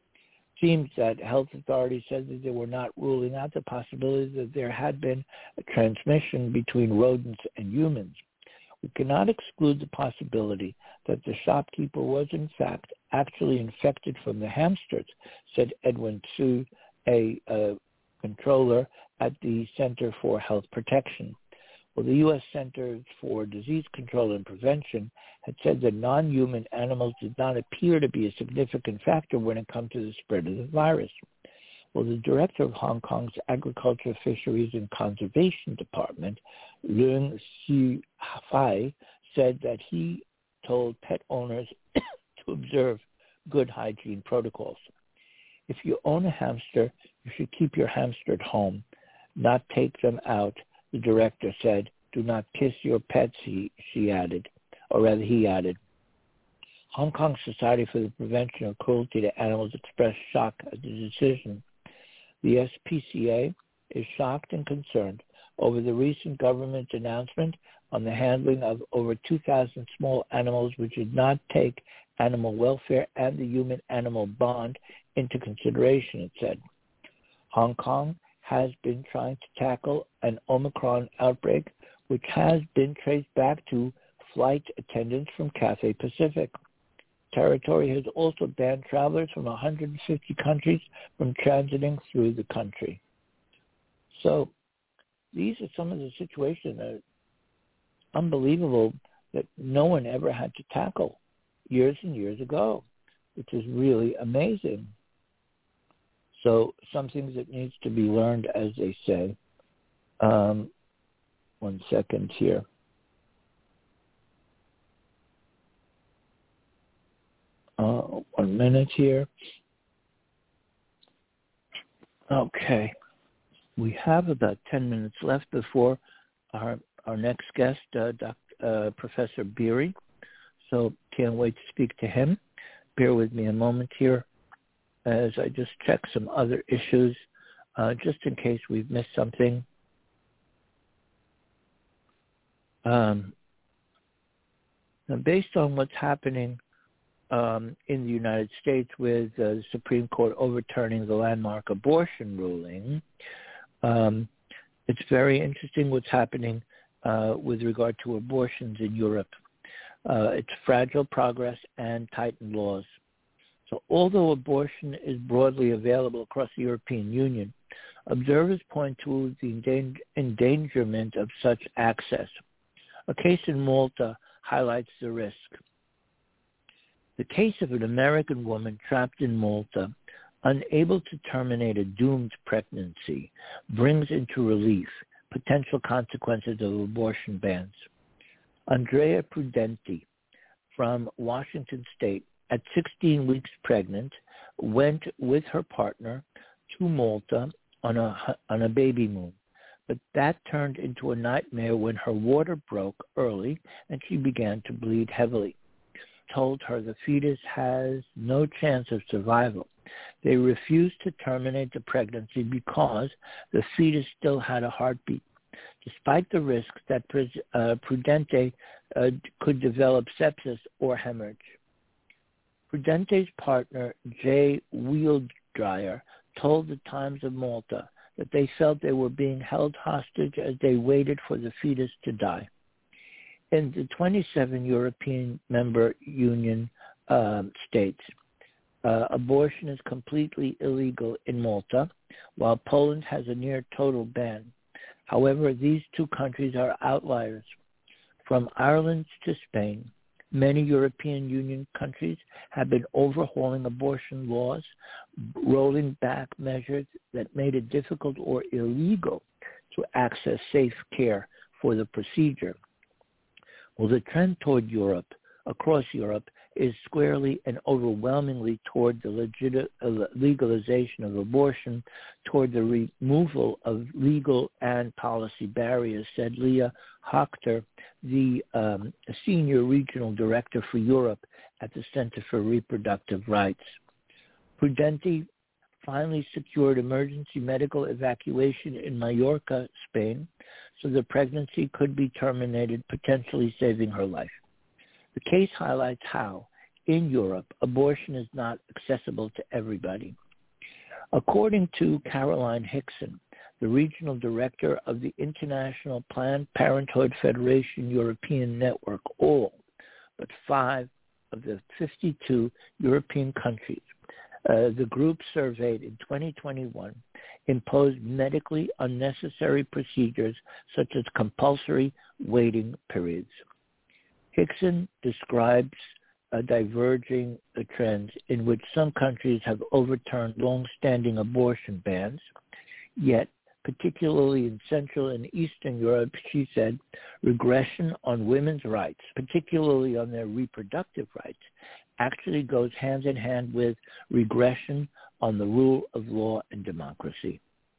[SPEAKER 3] Seems that health authorities said that they were not ruling out the possibility that there had been a transmission between rodents and humans. We cannot exclude the possibility that the shopkeeper was in fact actually infected from the hamsters, said Edwin Su, a controller at the Center for Health Protection. Well, the U.S. Centers for Disease Control and Prevention had said that non-human animals did not appear to be a significant factor when it comes to the spread of the virus. Well, the director of Hong Kong's Agriculture, Fisheries, and Conservation Department, Leung Si-Fai, said that he told pet owners to observe good hygiene protocols. If you own a hamster, you should keep your hamster at home, not take them out, the director said. Do not kiss your pets, he added. Hong Kong Society for the Prevention of Cruelty to Animals expressed shock at the decision. The SPCA is shocked and concerned over the recent government announcement on the handling of over 2,000 small animals which did not take animal welfare and the human-animal bond into consideration, it said. Hong Kong has been trying to tackle an Omicron outbreak, which has been traced back to flight attendants from Cathay Pacific. territory has also banned travelers from 150 countries from transiting through the country. So these are some of the situations that are unbelievable that no one ever had to tackle years and years ago, which is really amazing. So some things that needs to be learned, as they say. 1 second here. One minute here. Okay. We have about 10 minutes left before our next guest, Professor Beery. So can't wait to speak to him. Bear with me a moment here as I just check some other issues, just in case we've missed something. Now, based on what's happening in the United States with the Supreme Court overturning the landmark abortion ruling, it's very interesting what's happening with regard to abortions in Europe. It's fragile progress and tightened laws. So although abortion is broadly available across the European Union, observers point to the endangerment of such access. A case in Malta highlights the risk. The case of an American woman trapped in Malta, unable to terminate a doomed pregnancy, brings into relief potential consequences of abortion bans. Andrea Prudenti from Washington State, at 16 weeks pregnant, went with her partner to Malta on a baby moon. But that turned into a nightmare when her water broke early and she began to bleed heavily. Told her the fetus has no chance of survival. They refused to terminate the pregnancy because the fetus still had a heartbeat, despite the risks that Prudente could develop sepsis or hemorrhage. Prudente's partner, Jay Wieldryer, told the Times of Malta that they felt they were being held hostage as they waited for the fetus to die. In the 27 European member union states, abortion is completely illegal in Malta, while Poland has a near total ban. However, these two countries are outliers. From Ireland to Spain, many European Union countries have been overhauling abortion laws, rolling back measures that made it difficult or illegal to access safe care for the procedure. Well, the trend toward Europe, across Europe, is squarely and overwhelmingly toward the legalization of abortion, toward the removal of legal and policy barriers, said Leah Hochter, the senior regional director for Europe at the Center for Reproductive Rights. Prudenti finally secured emergency medical evacuation in Mallorca, Spain, so the pregnancy could be terminated, potentially saving her life. The case highlights how, in Europe, abortion is not accessible to everybody. According to Caroline Hickson, the regional director of the International Planned Parenthood Federation European Network, all but 5 of the 52 European countries the group surveyed in 2021 imposed medically unnecessary procedures such as compulsory waiting periods. Hickson describes diverging trends in which some countries have overturned long-standing abortion bans, yet particularly in Central and Eastern Europe, she said, regression on women's rights, particularly on their reproductive rights, actually goes hand in hand with regression on the rule of law and democracy.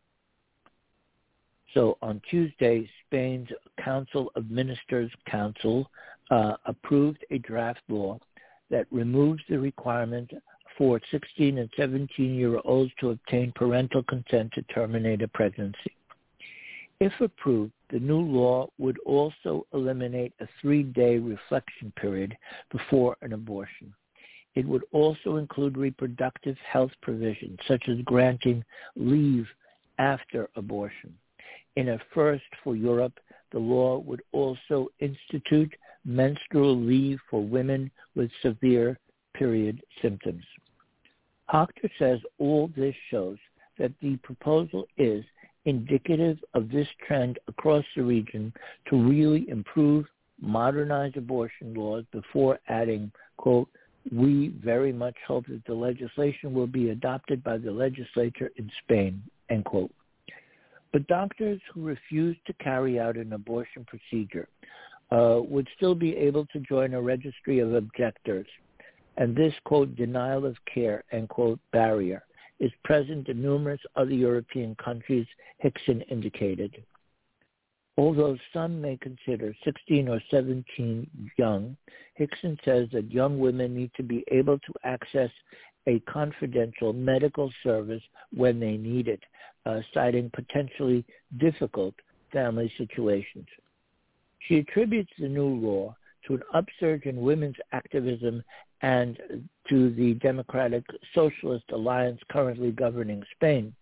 [SPEAKER 3] So on Tuesday, Spain's Council of Ministers Council approved a draft law that removes the requirement for 16 and 17-year-olds to obtain parental consent to terminate a pregnancy. If approved, the new law would also eliminate a 3-day reflection period before an abortion. It would also include reproductive health provisions, such as granting leave after abortion. In a first for Europe, the law would also institute menstrual leave for women with severe period symptoms. Hochter says all this shows that the proposal is indicative of this trend across the region to really improve, modernize abortion laws before adding, quote, "We very much hope that the legislation will be adopted by the legislature in Spain," end quote. But doctors who refuse to carry out an abortion procedure would still be able to join a registry of objectors. And this, quote, "denial of care," end quote, barrier is present in numerous other European countries, Hickson indicated. Although some may consider 16 or 17 young, Hickson says that young women need to be able to access a confidential medical service when they need it, citing potentially difficult family situations. She attributes the new law to an upsurge in women's activism and to the Democratic Socialist Alliance currently governing Spain.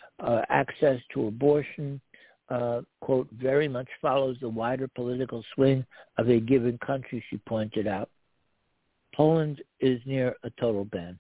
[SPEAKER 3] Access to abortion, quote, "very much follows the wider political swing of a given country," she pointed out. Poland is near a total ban.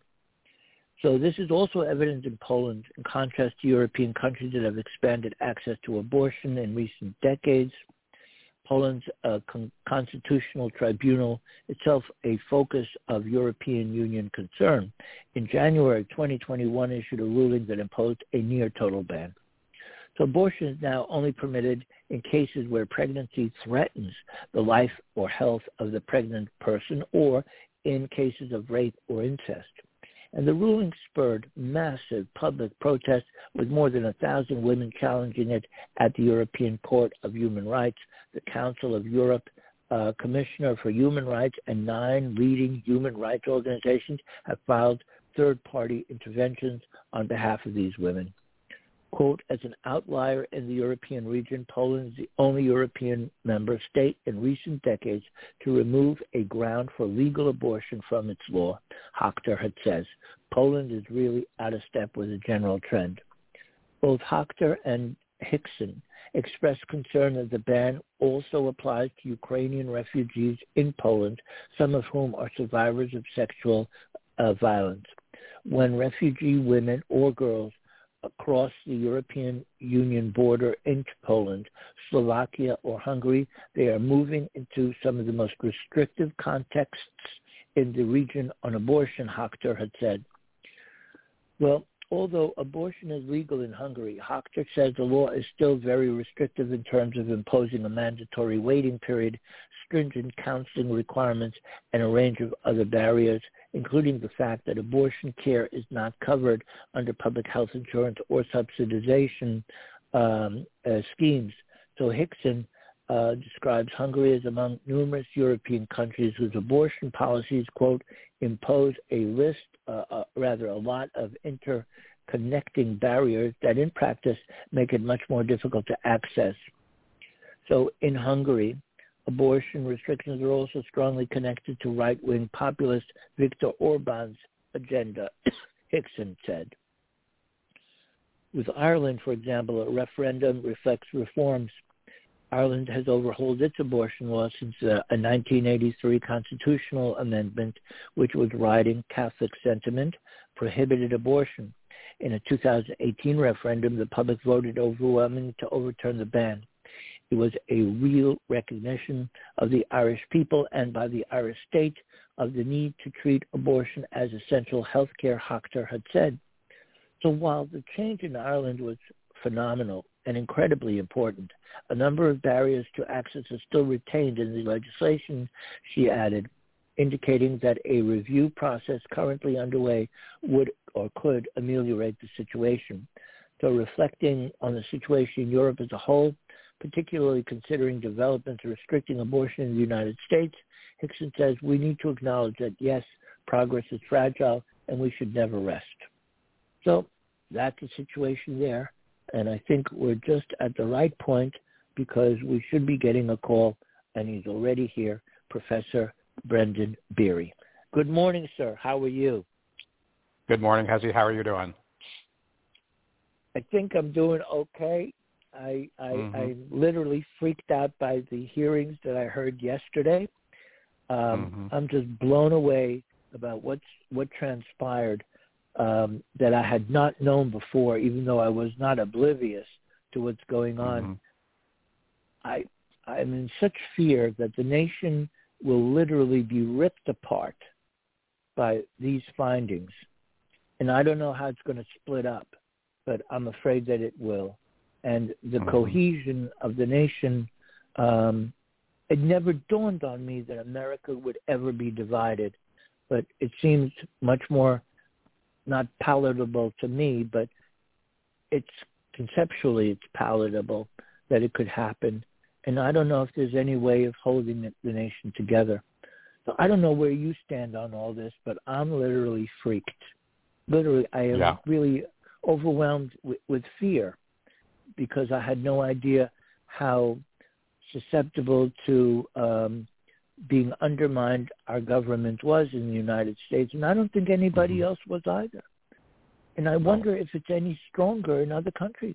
[SPEAKER 3] So this is also evident in Poland, in contrast to European countries that have expanded access to abortion in recent decades. Poland's constitutional tribunal, itself a focus of European Union concern, in January 2021 issued a ruling that imposed a near-total ban. So abortion is now only permitted in cases where pregnancy threatens the life or health of the pregnant person or in cases of rape or incest. And the ruling spurred massive public protests with more than 1,000 women challenging it at the European Court of Human Rights, the Council of Europe Commissioner for Human Rights, and 9 leading human rights organizations have filed third-party interventions on behalf of these women. Quote, "As an outlier in the European region, Poland is the only European member state in recent decades to remove a ground for legal abortion from its law," Hochter had says. Poland is really out of step with the general trend. Both Hochter and Hickson expressed concern that the ban also applies to Ukrainian refugees in Poland, some of whom are survivors of sexual violence. When refugee women or girls across the European Union border into Poland, Slovakia, or Hungary, they are moving into some of the most restrictive contexts in the region on abortion, Hochter had said. Well, although abortion is legal in Hungary, Hochter says the law is still very restrictive in terms of imposing a mandatory waiting period, stringent counseling requirements, and a range of other barriers, including the fact that abortion care is not covered under public health insurance or subsidization schemes. So Hickson describes Hungary as among numerous European countries whose abortion policies, quote, "impose a lot of interconnecting barriers that in practice make it much more difficult to access." So in Hungary, abortion restrictions are also strongly connected to right-wing populist Viktor Orban's agenda, Hickson said. With Ireland, for example, a referendum reflects reforms. Ireland has overhauled its abortion law since a 1983 constitutional amendment, which was riding Catholic sentiment, prohibited abortion. In a 2018 referendum, the public voted overwhelmingly to overturn the ban. It was a real recognition of the Irish people and by the Irish state of the need to treat abortion as essential health care, Hochter had said. So while the change in Ireland was phenomenal and incredibly important, a number of barriers to access are still retained in the legislation, she added, indicating that a review process currently underway would or could ameliorate the situation. So reflecting on the situation in Europe as a whole, particularly considering developments restricting abortion in the United States, Hickson says we need to acknowledge that, yes, progress is fragile and we should never rest. So that's the situation there. And I think we're just at the right point because we should be getting a call, and he's already here, Professor Brendan Beery. Good morning, sir. How are you?
[SPEAKER 4] Good morning, Hezi. How are you doing?
[SPEAKER 3] I think I'm doing okay. I'm literally freaked out by the hearings that I heard yesterday. I'm just blown away about what transpired that I had not known before, even though I was not oblivious to what's going on. I'm in such fear that the nation will literally be ripped apart by these findings. And I don't know how it's going to split up, but I'm afraid that it will. And the cohesion of the nation, it never dawned on me that America would ever be divided, but it seems much more not palatable to me, but conceptually it's palatable that it could happen. And I don't know if there's any way of holding the nation together. So I don't know where you stand on all this, but I'm literally freaked. Literally, I am really overwhelmed with fear because I had no idea how susceptible to being undermined our government was in the United States. And I don't think anybody else was either. And I wonder if it's any stronger in other countries.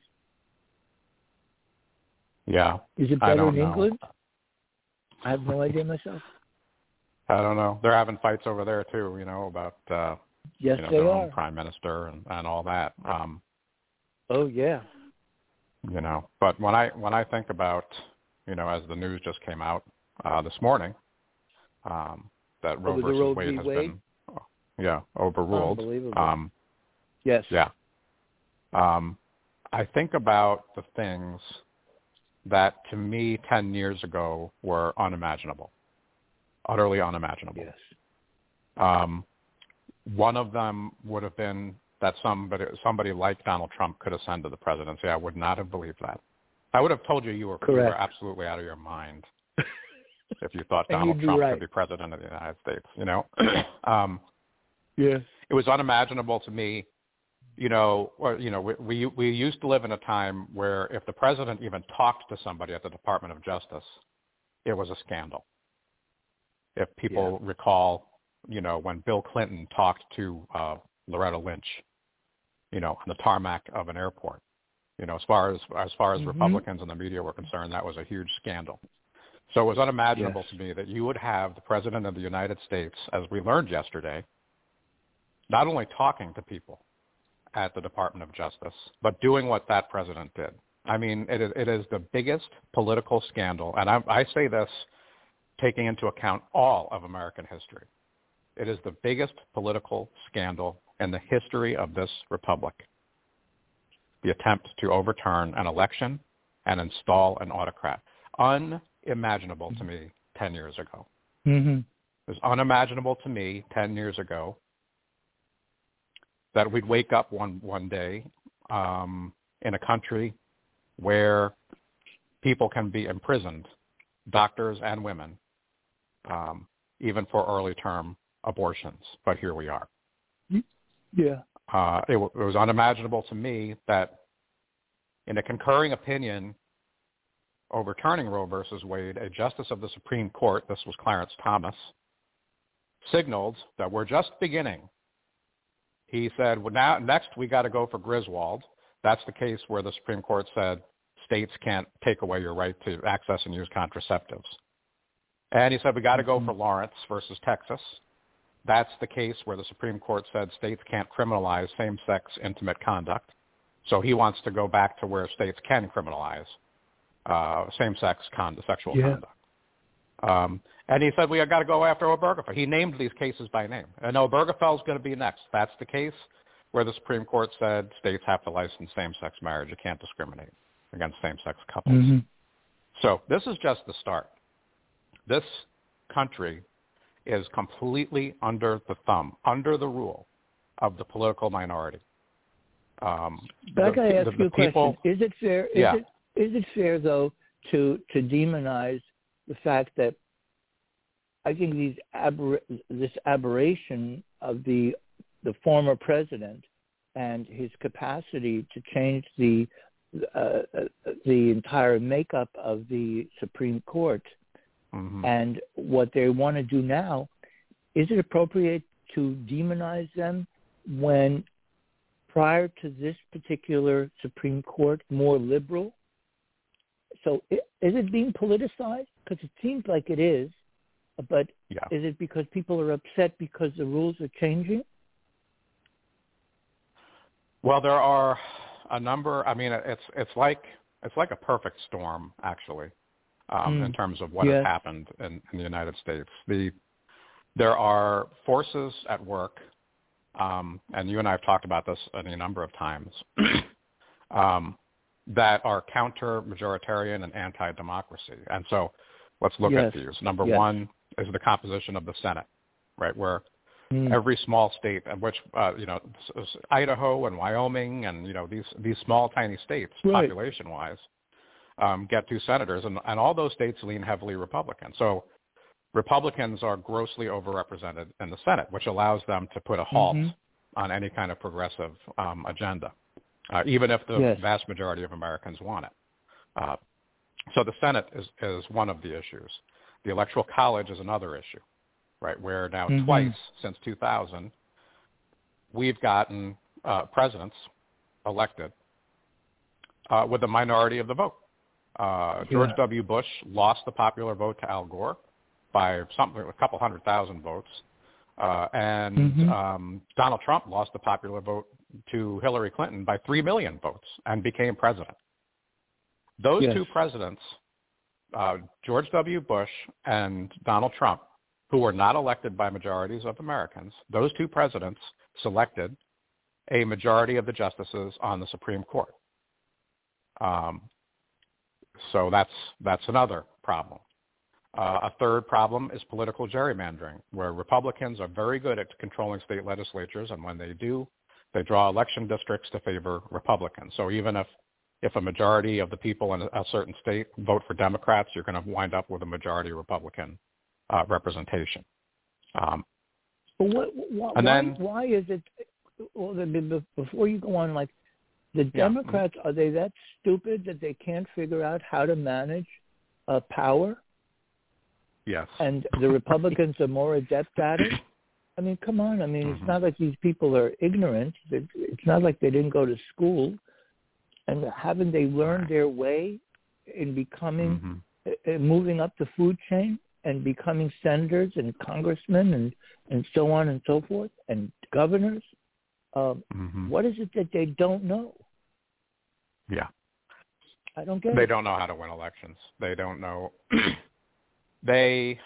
[SPEAKER 4] Yeah.
[SPEAKER 3] Is it better in England? I have no idea myself.
[SPEAKER 4] I don't know. They're having fights over there too, about
[SPEAKER 3] yes, they
[SPEAKER 4] their
[SPEAKER 3] are.
[SPEAKER 4] own prime minister and all that.
[SPEAKER 3] Oh yeah.
[SPEAKER 4] But when I think about, as the news just came out this morning, that Roe versus Wade has been overruled.
[SPEAKER 3] Unbelievable. Yes.
[SPEAKER 4] Yeah. I think about the things that to me 10 years ago were unimaginable, utterly unimaginable.
[SPEAKER 3] Yes.
[SPEAKER 4] One of them would have been that somebody like Donald Trump could ascend to the presidency. I would not have believed that. I would have told you were absolutely out of your mind if you thought Donald Trump could be president of the United States.
[SPEAKER 3] Yes.
[SPEAKER 4] It was unimaginable to me. We used to live in a time where if the president even talked to somebody at the Department of Justice, it was a scandal. If people recall, when Bill Clinton talked to Loretta Lynch, on the tarmac of an airport, as far as Republicans and the media were concerned, that was a huge scandal. So it was unimaginable to me that you would have the president of the United States, as we learned yesterday, not only talking to people at the Department of Justice, but doing what that president did. I mean, it is the biggest political scandal, and I say this taking into account all of American history. It is the biggest political scandal in the history of this republic. The attempt to overturn an election and install an autocrat. Unimaginable to me 10 years ago.
[SPEAKER 3] Mm-hmm.
[SPEAKER 4] It was unimaginable to me 10 years ago that we'd wake up one day in a country where people can be imprisoned, doctors and women, even for early-term abortions. But here we are.
[SPEAKER 3] Yeah.
[SPEAKER 4] It was unimaginable to me that in a concurring opinion overturning Roe versus Wade, a justice of the Supreme Court, this was Clarence Thomas, signaled that we're just beginning. He said, well, next we got to go for Griswold. That's the case where the Supreme Court said states can't take away your right to access and use contraceptives. And he said we got to go for Lawrence versus Texas. That's the case where the Supreme Court said states can't criminalize same-sex intimate conduct. So he wants to go back to where states can criminalize same-sex sexual conduct. And he said, we got to go after Obergefell. He named these cases by name. And Obergefell's going to be next. That's the case where the Supreme Court said states have to license same-sex marriage. You can't discriminate against same-sex couples. Mm-hmm. So this is just the start. This country is completely under the thumb, under the rule of the political minority.
[SPEAKER 3] But I got to ask you a question. Is it fair? Is it fair, though, to demonize the fact that I think this aberration of the former president and his capacity to change the entire makeup of the Supreme Court and what they want to do now, is it appropriate to demonize them when prior to this particular Supreme Court more liberal? So is it being politicized? Because it seems like it is. But
[SPEAKER 4] Yeah.
[SPEAKER 3] is it because people are upset because the rules are changing?
[SPEAKER 4] Well, there are a number. I mean, it's like a perfect storm, actually, in terms of what has happened in the United States. There are forces at work, and you and I have talked about this any number of times, that are counter-majoritarian and anti-democracy. And so let's look at these. Number one is the composition of the Senate, right, where every small state, which, Idaho and Wyoming and, these small, tiny states, population-wise, get 2 senators, and all those states lean heavily Republican. So Republicans are grossly overrepresented in the Senate, which allows them to put a halt on any kind of progressive agenda, even if the vast majority of Americans want it. So the Senate is one of the issues. The Electoral College is another issue, right, where now twice since 2000, we've gotten presidents elected with a minority of the vote. George W. Bush lost the popular vote to Al Gore by a couple 100,000 votes, and Donald Trump lost the popular vote to Hillary Clinton by 3 million votes and became president. Those 2 presidents, George W. Bush and Donald Trump, who were not elected by majorities of Americans, those 2 presidents selected a majority of the justices on the Supreme Court. So that's another problem. A third problem is political gerrymandering, where Republicans are very good at controlling state legislatures, and when they do, they draw election districts to favor Republicans. So even if a majority of the people in a certain state vote for Democrats, you're going to wind up with a majority Republican representation.
[SPEAKER 3] Why is it? Well, before you go on, like the Democrats, are they that stupid that they can't figure out how to manage power?
[SPEAKER 4] Yes.
[SPEAKER 3] And the Republicans are more adept at it? I mean, come on. I mean, it's not like these people are ignorant. It's not like they didn't go to school. And haven't they learned their way in becoming, moving up the food chain and becoming senators and congressmen and so on and so forth, and governors? What is it that they don't know?
[SPEAKER 4] Yeah.
[SPEAKER 3] I don't get it.
[SPEAKER 4] They don't know how to win elections. They don't know. They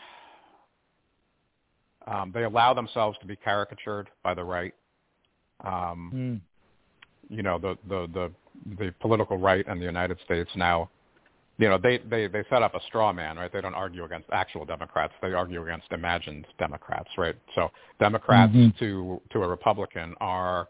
[SPEAKER 4] allow themselves to be caricatured by the right. You know, the political right in the United States now, you know, they set up a straw man, right? They don't argue against actual Democrats. They argue against imagined Democrats, right? So Democrats to a Republican are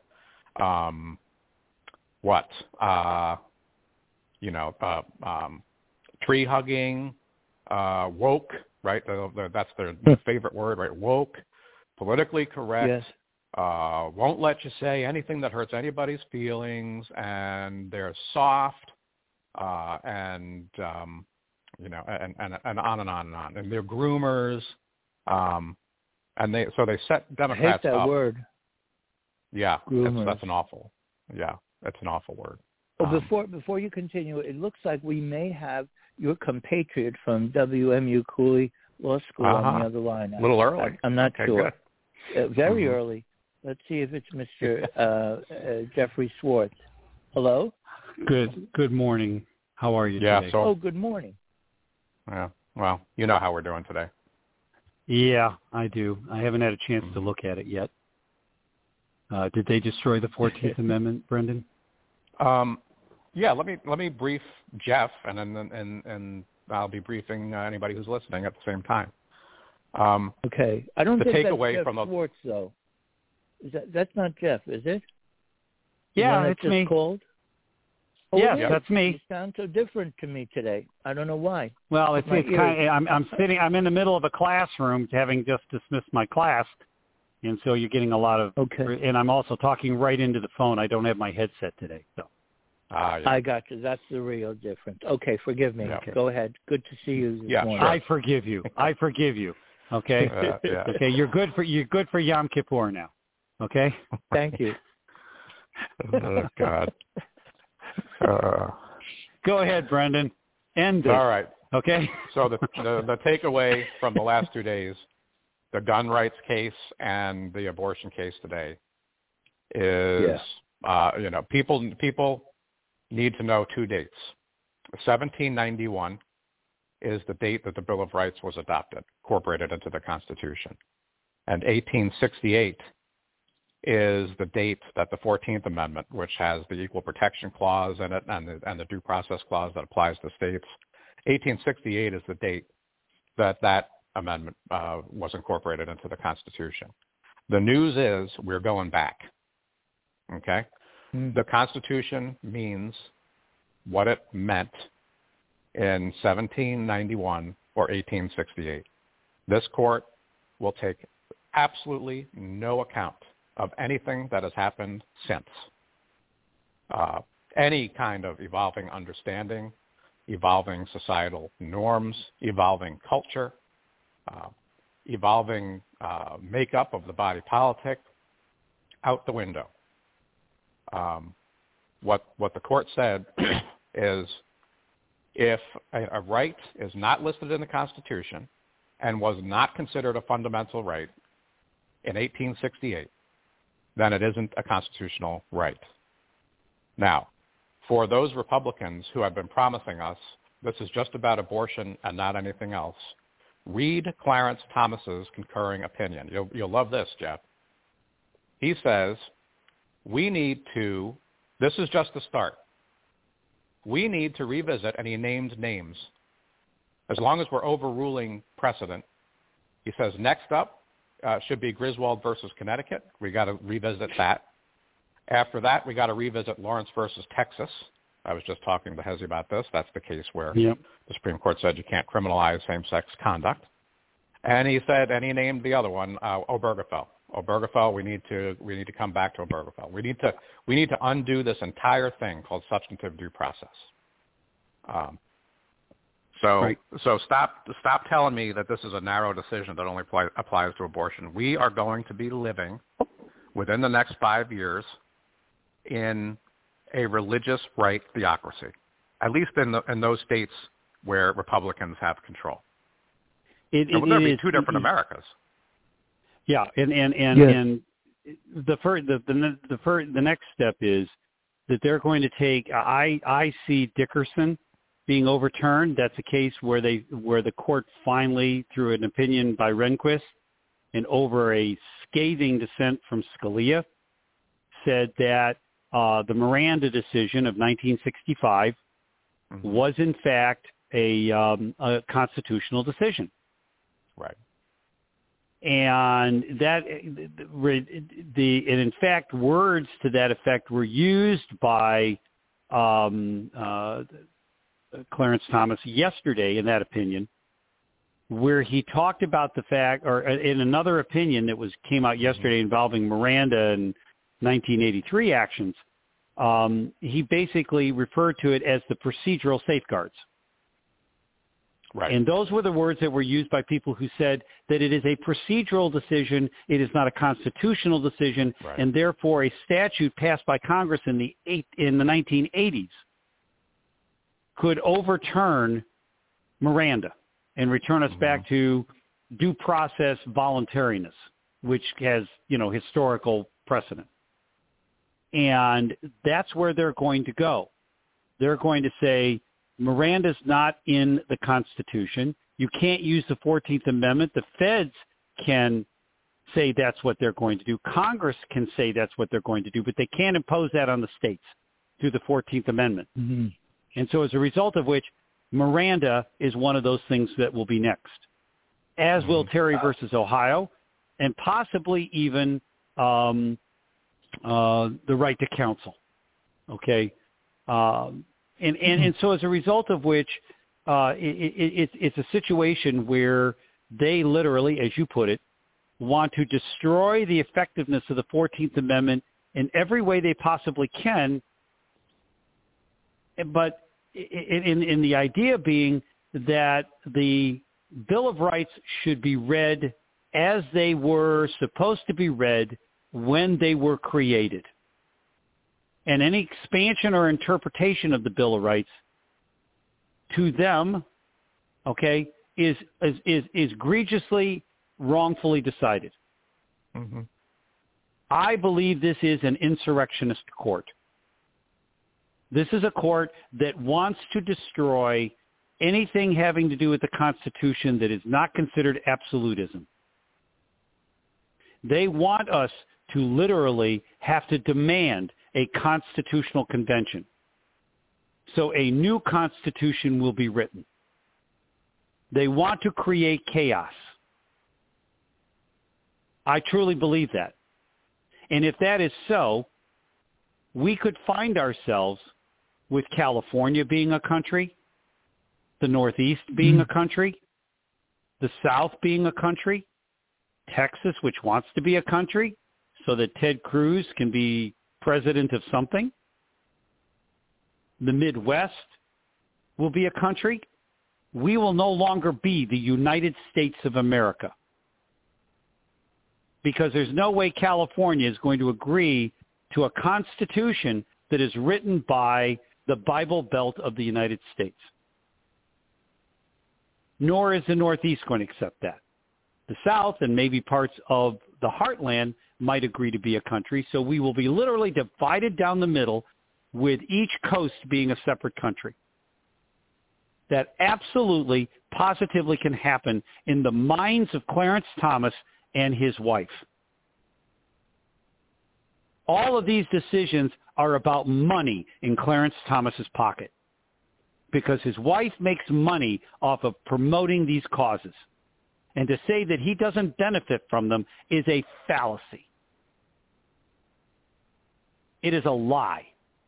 [SPEAKER 4] tree hugging, woke, right? That's their favorite word, right? Woke, politically correct, won't let you say anything that hurts anybody's feelings, and they're soft, and on and on and on and on. And they're groomers, and they set Democrats
[SPEAKER 3] I hate that
[SPEAKER 4] up.
[SPEAKER 3] word.
[SPEAKER 4] Yeah,
[SPEAKER 3] Groomers.
[SPEAKER 4] that's an awful. Yeah, it's an awful word.
[SPEAKER 3] Well, before you continue, it looks like we may have your compatriot from WMU Cooley Law School on the other line.
[SPEAKER 4] A little early.
[SPEAKER 3] I'm not sure. Very
[SPEAKER 4] Mhm.
[SPEAKER 3] early. Let's see if it's Mr. Jeffrey Schwartz. Hello?
[SPEAKER 5] Good morning. How are you today?
[SPEAKER 3] Good morning.
[SPEAKER 4] Yeah. Well, you know how we're doing today.
[SPEAKER 5] Yeah, I do. I haven't had a chance to look at it yet. Did they destroy the 14th Amendment, Brendan?
[SPEAKER 4] Yeah, let me brief Jeff, and then I'll be briefing anybody who's listening at the same time.
[SPEAKER 3] Okay. I don't think that's
[SPEAKER 4] takeaway
[SPEAKER 3] Jeff
[SPEAKER 4] from
[SPEAKER 3] Schwartz, though. That's not Jeff, is it?
[SPEAKER 5] Yeah, it's
[SPEAKER 3] just
[SPEAKER 5] me.
[SPEAKER 3] Called?
[SPEAKER 5] Yes, that's me.
[SPEAKER 3] You sound so different to me today. I don't know why.
[SPEAKER 5] Well, it's kind of, I'm in the middle of a classroom, having just dismissed my class, and so you're getting a lot of.
[SPEAKER 3] Okay.
[SPEAKER 5] And I'm also talking right into the phone. I don't have my headset today, so.
[SPEAKER 4] Yeah.
[SPEAKER 3] I got you. That's the real difference. Okay, forgive me.
[SPEAKER 5] Okay.
[SPEAKER 3] Go ahead. Good to see you this morning.
[SPEAKER 4] Sure.
[SPEAKER 5] I forgive you. Okay. Okay. You're good for Yom Kippur now. Okay.
[SPEAKER 3] Thank you.
[SPEAKER 4] Oh God.
[SPEAKER 5] Go ahead, Brendan. End it.
[SPEAKER 4] All right.
[SPEAKER 5] Okay.
[SPEAKER 4] So the takeaway from the last 2 days, the gun rights case and the abortion case today, is people need to know two dates. 1791 is the date that the Bill of Rights was adopted, incorporated into the Constitution, and 1868 is the date that the 14th Amendment, which has the Equal Protection Clause in it and the Due Process Clause that applies to states, 1868 is the date that amendment was incorporated into the Constitution. The news is we're going back, okay? The Constitution means what it meant in 1791 or 1868. This court will take absolutely no account of anything that has happened since. Any kind of evolving understanding, evolving societal norms, evolving culture, evolving makeup of the body politic, out the window. What the court said is if a right is not listed in the Constitution and was not considered a fundamental right in 1868, then it isn't a constitutional right. Now, for those Republicans who have been promising us this is just about abortion and not anything else, read Clarence Thomas's concurring opinion. You'll love this, Jeff. He says, this is just the start. We need to revisit, and he named names. As long as we're overruling precedent, he says next up should be Griswold versus Connecticut. We got to revisit that. After that, we got to revisit Lawrence versus Texas. I was just talking to Hezi about this. That's the case where the Supreme Court said you can't criminalize same-sex conduct. And he said, and he named the other one, Obergefell. Obergefell, we need to come back to Obergefell. We need to undo this entire thing called substantive due process. So stop telling me that this is a narrow decision that only applies to abortion. We are going to be living within the next 5 years in a religious right theocracy, at least in those states where Republicans have control. There will be two different Americas.
[SPEAKER 5] Yeah, and the next step is that they're going to take. I see Dickerson being overturned. That's a case where the court finally, through an opinion by Rehnquist and over a scathing dissent from Scalia, said that the Miranda decision of 1965 was in fact a constitutional decision.
[SPEAKER 4] Right.
[SPEAKER 5] And that and in fact, words to that effect were used by Clarence Thomas yesterday in that opinion, where he talked about the fact, or in another opinion that came out yesterday involving Miranda and 1983 actions, he basically referred to it as the procedural safeguards.
[SPEAKER 4] Right.
[SPEAKER 5] And those were the words that were used by people who said that it is a procedural decision, it is not a constitutional decision,
[SPEAKER 4] right.
[SPEAKER 5] And therefore a statute passed by Congress in the 1980s could overturn Miranda and return us back to due process voluntariness, which has, historical precedent. And that's where they're going to go. They're going to say, Miranda's not in the Constitution. You can't use the 14th Amendment. The feds can say that's what they're going to do. Congress can say that's what they're going to do, but they can't impose that on the states through the 14th Amendment. Mm-hmm. And so as a result of which, Miranda is one of those things that will be next, as will Terry versus Ohio, and possibly even the right to counsel. Okay. And so as a result of which, it's a situation where they literally, as you put it, want to destroy the effectiveness of the 14th Amendment in every way they possibly can, but in the idea being that the Bill of Rights should be read as they were supposed to be read when they were created. And any expansion or interpretation of the Bill of Rights to them okay, is egregiously wrongfully decided.
[SPEAKER 4] Mm-hmm.
[SPEAKER 5] I believe this is an insurrectionist court. This is a court that wants to destroy anything having to do with the Constitution that is not considered absolutism. They want us to literally have to demand a constitutional convention. So a new constitution will be written. They want to create chaos. I truly believe that. And if that is so, we could find ourselves with California being a country, the Northeast being a country, the South being a country, Texas, which wants to be a country, so that Ted Cruz can be president of something. The Midwest will be a country. We will no longer be the United States of America, because there's no way California is going to agree to a constitution that is written by the Bible Belt of the United States. Nor is the Northeast going to accept that. The South and maybe parts of the heartland might agree to be a country, so we will be literally divided down the middle, with each coast being a separate country. That absolutely, positively can happen in the minds of Clarence Thomas and his wife. All of these decisions are about money in Clarence Thomas's pocket, because his wife makes money off of promoting these causes. And to say that he doesn't benefit from them is a fallacy. It is a lie.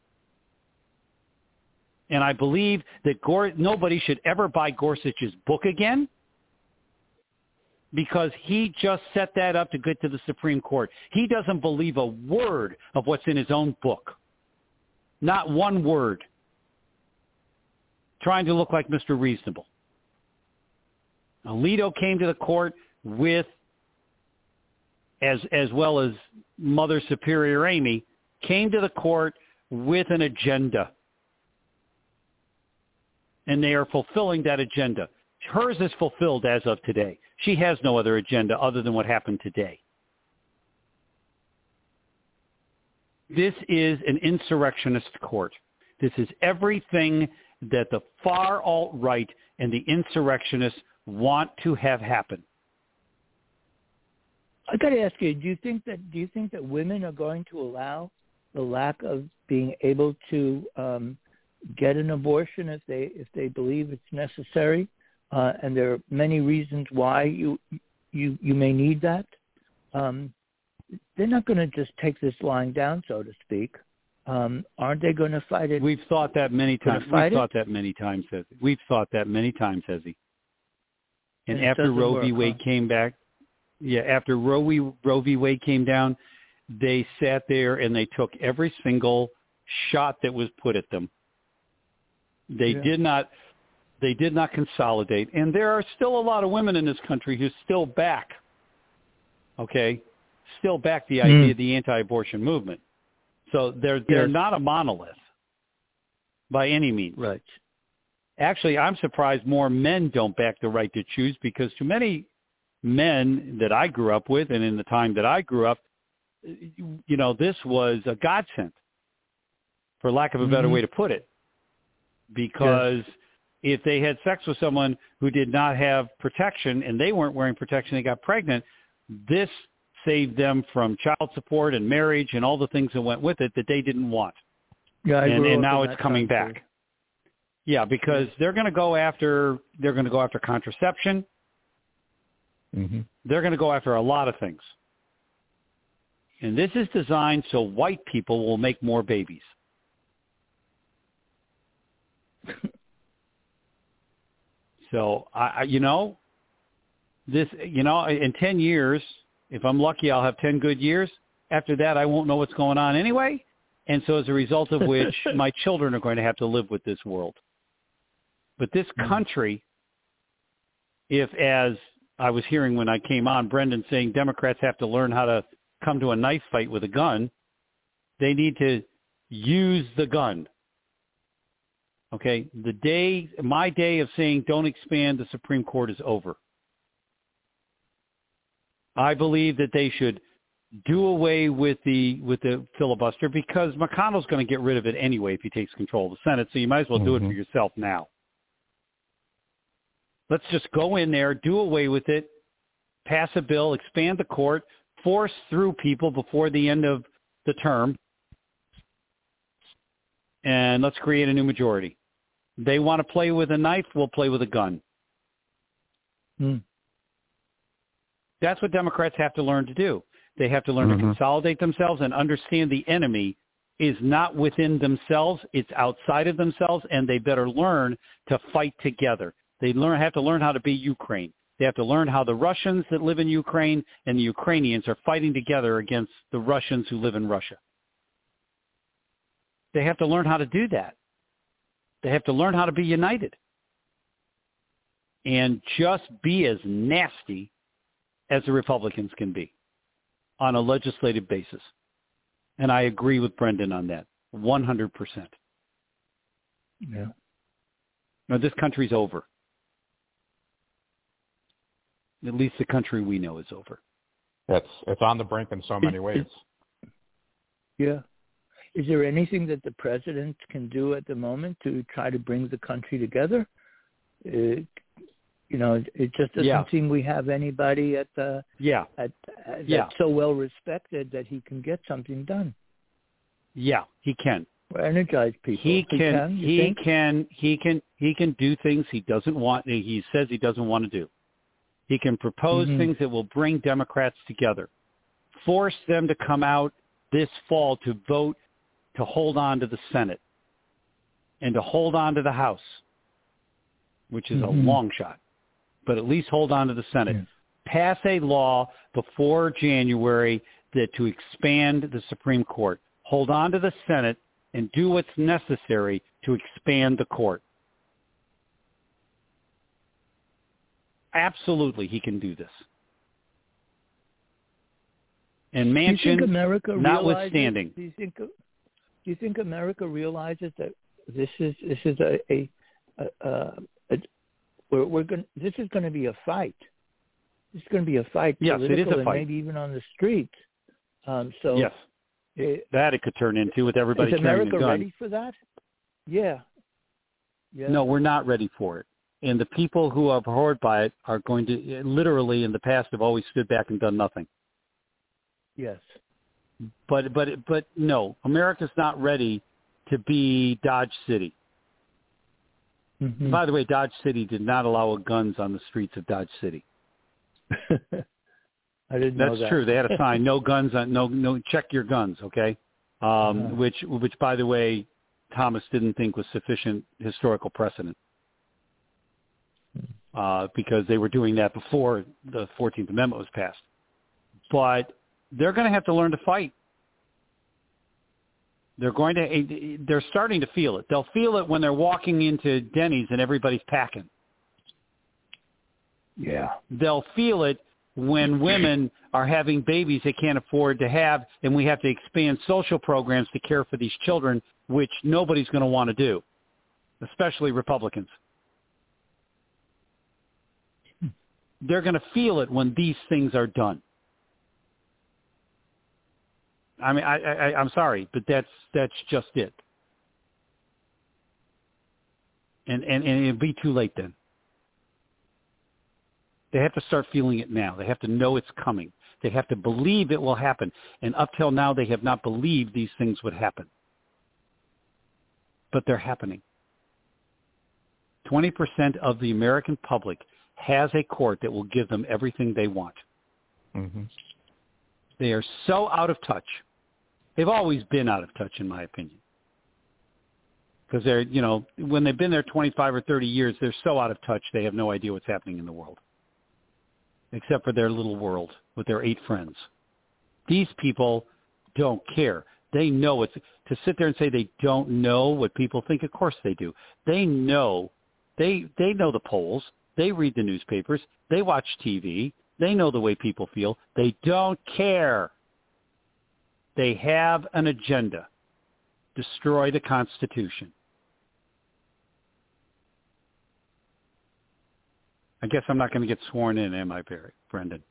[SPEAKER 5] And I believe that nobody should ever buy Gorsuch's book again, because he just set that up to get to the Supreme Court. He doesn't believe a word of what's in his own book. Not one word. Trying to look like Mr. Reasonable. Alito came to the court with, as well as Mother Superior Amy, came to the court with an agenda. And they are fulfilling that agenda. Hers is fulfilled as of today. She has no other agenda other than what happened today. This is an insurrectionist court. This is everything that the far alt-right and the insurrectionists want to have happen.
[SPEAKER 3] I got to ask you: do you think that women are going to allow the lack of being able to get an abortion if they believe it's necessary? And there are many reasons why you may need that. They're not going to just take this lying down, so to speak. Aren't they going to fight it?
[SPEAKER 5] We've thought that many times. We've thought that many times, Ezzy. And after Roe v. Wade came back, after Roe v. Wade came down, they sat there and they took every single shot that was put at them. They did not consolidate. And there are still a lot of women in this country who still back the idea of the anti-abortion movement. So they're not a monolith by any means.
[SPEAKER 3] Right.
[SPEAKER 5] Actually, I'm surprised more men don't back the right to choose, because too many men that I grew up with, and in the time that I grew up, this was a godsend, for lack of a better way to put it. Because if they had sex with someone who did not have protection and they weren't wearing protection, they got pregnant, this saved them from child support and marriage and all the things that went with it that they didn't want.
[SPEAKER 3] Yeah,
[SPEAKER 5] and now it's coming back. Too. Yeah, because they're going to go after contraception. Mm-hmm. They're going to go after a lot of things. And this is designed so white people will make more babies. So, in 10 years, if I'm lucky, I'll have 10 good years. After that, I won't know what's going on anyway. And so as a result of which, my children are going to have to live with this world. But this country, if, as I was hearing when I came on, Brendan saying Democrats have to learn how to come to a knife fight with a gun, they need to use the gun. Okay, my day of saying don't expand the Supreme Court is over. I believe that they should do away with the filibuster because McConnell's going to get rid of it anyway if he takes control of the Senate, so you might as well do it for yourself now. Let's just go in there, do away with it, pass a bill, expand the court, force through people before the end of the term, and let's create a new majority. They want to play with a knife, we'll play with a gun. That's what Democrats have to learn to do. They have to learn to consolidate themselves and understand the enemy is not within themselves, it's outside of themselves, and they better learn to fight together. They have to learn how to be Ukraine. They have to learn how the Russians that live in Ukraine and the Ukrainians are fighting together against the Russians who live in Russia. They have to learn how to do that. They have to learn how to be united and just be as nasty as the Republicans can be on a legislative basis. And I agree with Brendan on that, 100%.
[SPEAKER 3] Yeah.
[SPEAKER 5] No, this country's over. At least the country we know is over.
[SPEAKER 4] It's on the brink in so many ways.
[SPEAKER 3] Yeah. Is there anything that the president can do at the moment to try to bring the country together? It just doesn't seem we have anybody at the that's so well respected that he can get something done. Yeah,
[SPEAKER 5] he can.
[SPEAKER 3] Or energize people.
[SPEAKER 5] He can do things he doesn't want. He says he doesn't want to do. He can propose things that will bring Democrats together, force them to come out this fall to vote to hold on to the Senate and to hold on to the House, which is a long shot, but at least hold on to the Senate. Yeah. Pass a law before January to expand the Supreme Court. Hold on to the Senate and do what's necessary to expand the court. Absolutely, he can do this. And Manchin, notwithstanding.
[SPEAKER 3] Do you think America realizes that this is this is going to be a fight? This is going to be a fight.
[SPEAKER 5] Yes, it is a fight.
[SPEAKER 3] And maybe even on the streets.
[SPEAKER 5] Yes, that it could turn into with everybody carrying a gun.
[SPEAKER 3] Is America ready for that? Yeah.
[SPEAKER 5] No, we're not ready for it. And the people who are abhorred by it are going to, literally in the past, have always stood back and done nothing.
[SPEAKER 3] Yes.
[SPEAKER 5] But no, America's not ready to be Dodge City. By the way, Dodge City did not allow guns on the streets of Dodge City.
[SPEAKER 3] I didn't know that.
[SPEAKER 5] That's true. They had a sign, no guns, no, check your guns, okay? Which, by the way, Thomas didn't think was sufficient historical precedent. Because they were doing that before the 14th Amendment was passed. But they're going to have to learn to fight. They're starting to feel it. They'll feel it when they're walking into Denny's and everybody's packing.
[SPEAKER 3] Yeah.
[SPEAKER 5] They'll feel it when women are having babies they can't afford to have, and we have to expand social programs to care for these children, which nobody's going to want to do, especially Republicans. They're going to feel it when these things are done. I mean, I'm sorry, but that's just it. And it'll be too late then. They have to start feeling it now. They have to know it's coming. They have to believe it will happen. And up till now, they have not believed these things would happen. But they're happening. 20% of the American public has a court that will give them everything they want. They are so out of touch. They've always been out of touch, in my opinion. Because they're, when they've been there 25 or 30 years, they're so out of touch, they have no idea what's happening in the world. Except for their little world with their 8 friends. These people don't care. They know to sit there and say they don't know what people think, of course they do. They know. They know the polls. They read the newspapers. They watch TV. They know the way people feel. They don't care. They have an agenda. Destroy the Constitution. I guess I'm not going to get sworn in, am I, Brendan?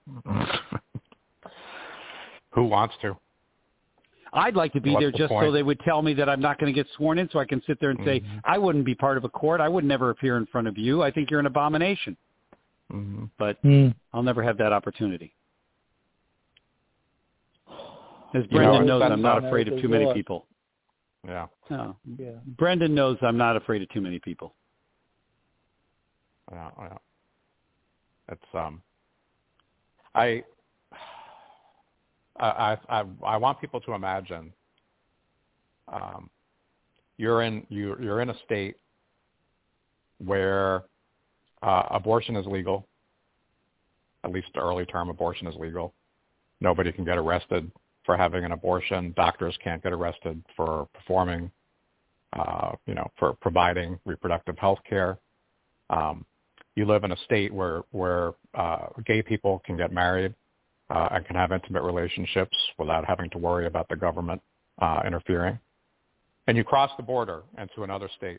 [SPEAKER 4] Who wants to?
[SPEAKER 5] I'd like to be there just so they would tell me that I'm not going to get sworn in so I can sit there and say, I wouldn't be part of a court. I would never appear in front of you. I think you're an abomination. But I'll never have that opportunity. As Brendan knows, I'm not afraid of too many people.
[SPEAKER 4] Yeah.
[SPEAKER 5] No. Yeah. Brendan knows I'm not afraid of too many people.
[SPEAKER 4] Yeah. It's I want people to imagine you're in a state where abortion is legal. At least early term abortion is legal. Nobody can get arrested for having an abortion. Doctors can't get arrested for performing, for providing reproductive health care. You live in a state where gay people can get married and can have intimate relationships without having to worry about the government interfering. And you cross the border into another state.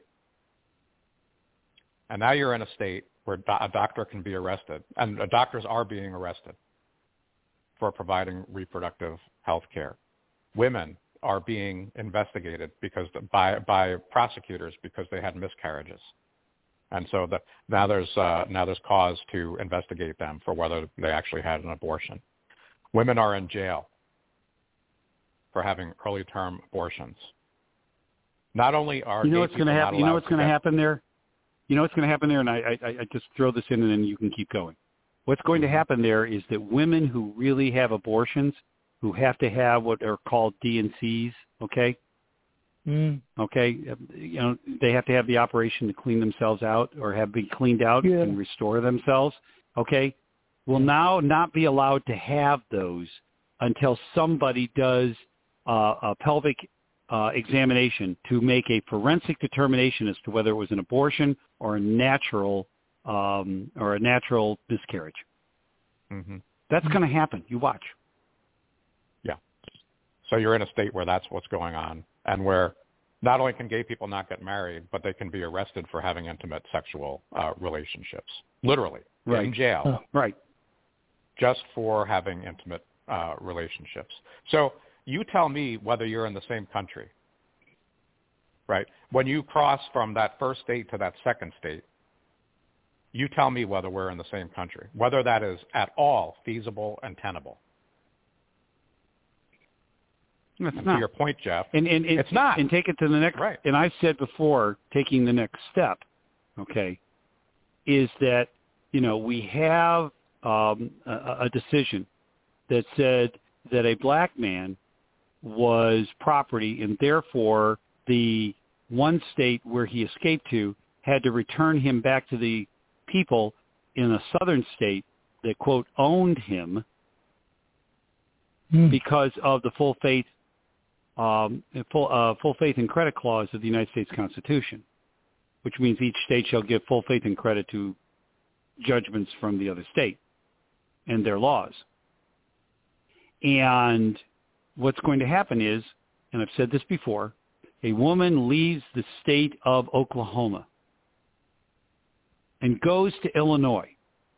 [SPEAKER 4] And now you're in a state where a doctor can be arrested, and doctors are being arrested for providing reproductive health care. Women are being investigated by prosecutors because they had miscarriages. And so now there's cause to investigate them for whether they actually had an abortion. Women are in jail for having early term abortions. Not only are
[SPEAKER 5] you know what's going to happen. You know what's going to happen there. You know what's going to happen there, and I just throw this in, and then you can keep going. What's going to happen there is that women who really have abortions, who have to have what are called D&Cs, okay? Okay, they have to have the operation to clean themselves out or have been cleaned out and restore themselves, okay, will now not be allowed to have those until somebody does a pelvic examination to make a forensic determination as to whether it was an abortion or a natural miscarriage. That's going to happen. You watch.
[SPEAKER 4] Yeah. So you're in a state where that's what's going on, and where not only can gay people not get married, but they can be arrested for having intimate sexual relationships, literally, in jail.
[SPEAKER 5] Right.
[SPEAKER 4] Just for having intimate relationships. So you tell me whether you're in the same country, right? When you cross from that first state to that second state, you tell me whether we're in the same country, whether that is at all feasible and tenable.
[SPEAKER 5] It's
[SPEAKER 4] and
[SPEAKER 5] not.
[SPEAKER 4] To your point, Jeff,
[SPEAKER 5] it's not. And take it to the next.
[SPEAKER 4] Right.
[SPEAKER 5] And I've said before, taking the next step, okay, is that we have a decision that said that a black man was property, and therefore the one state where he escaped to had to return him back to the people in a southern state that, quote, owned him because of the full faith and credit clause of the United States Constitution, which means each state shall give full faith and credit to judgments from the other state and their laws. And what's going to happen is, and I've said this before, a woman leaves the state of Oklahoma and goes to Illinois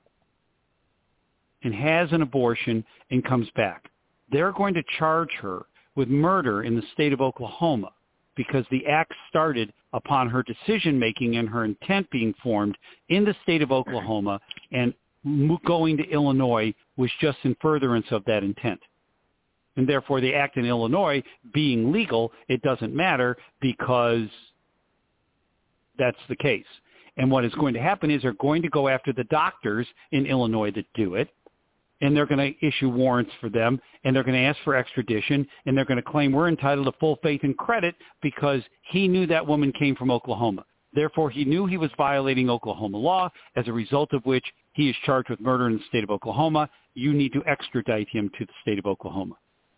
[SPEAKER 5] and has an abortion and comes back. They're going to charge her with murder in the state of Oklahoma because the act started upon her decision-making and her intent being formed in the state of Oklahoma, and going to Illinois was just in furtherance of that intent. And therefore, the act in Illinois being legal, it doesn't matter because that's the case. And what is going to happen is they're going to go after the doctors in Illinois that do it, and they're going to issue warrants for them, and they're going to ask for extradition, and they're going to claim we're entitled to full faith and credit because he knew that woman came from Oklahoma. Therefore, he knew he was violating Oklahoma law, as a result of which he is charged with murder in the state of Oklahoma. You need to extradite him to the state of Oklahoma.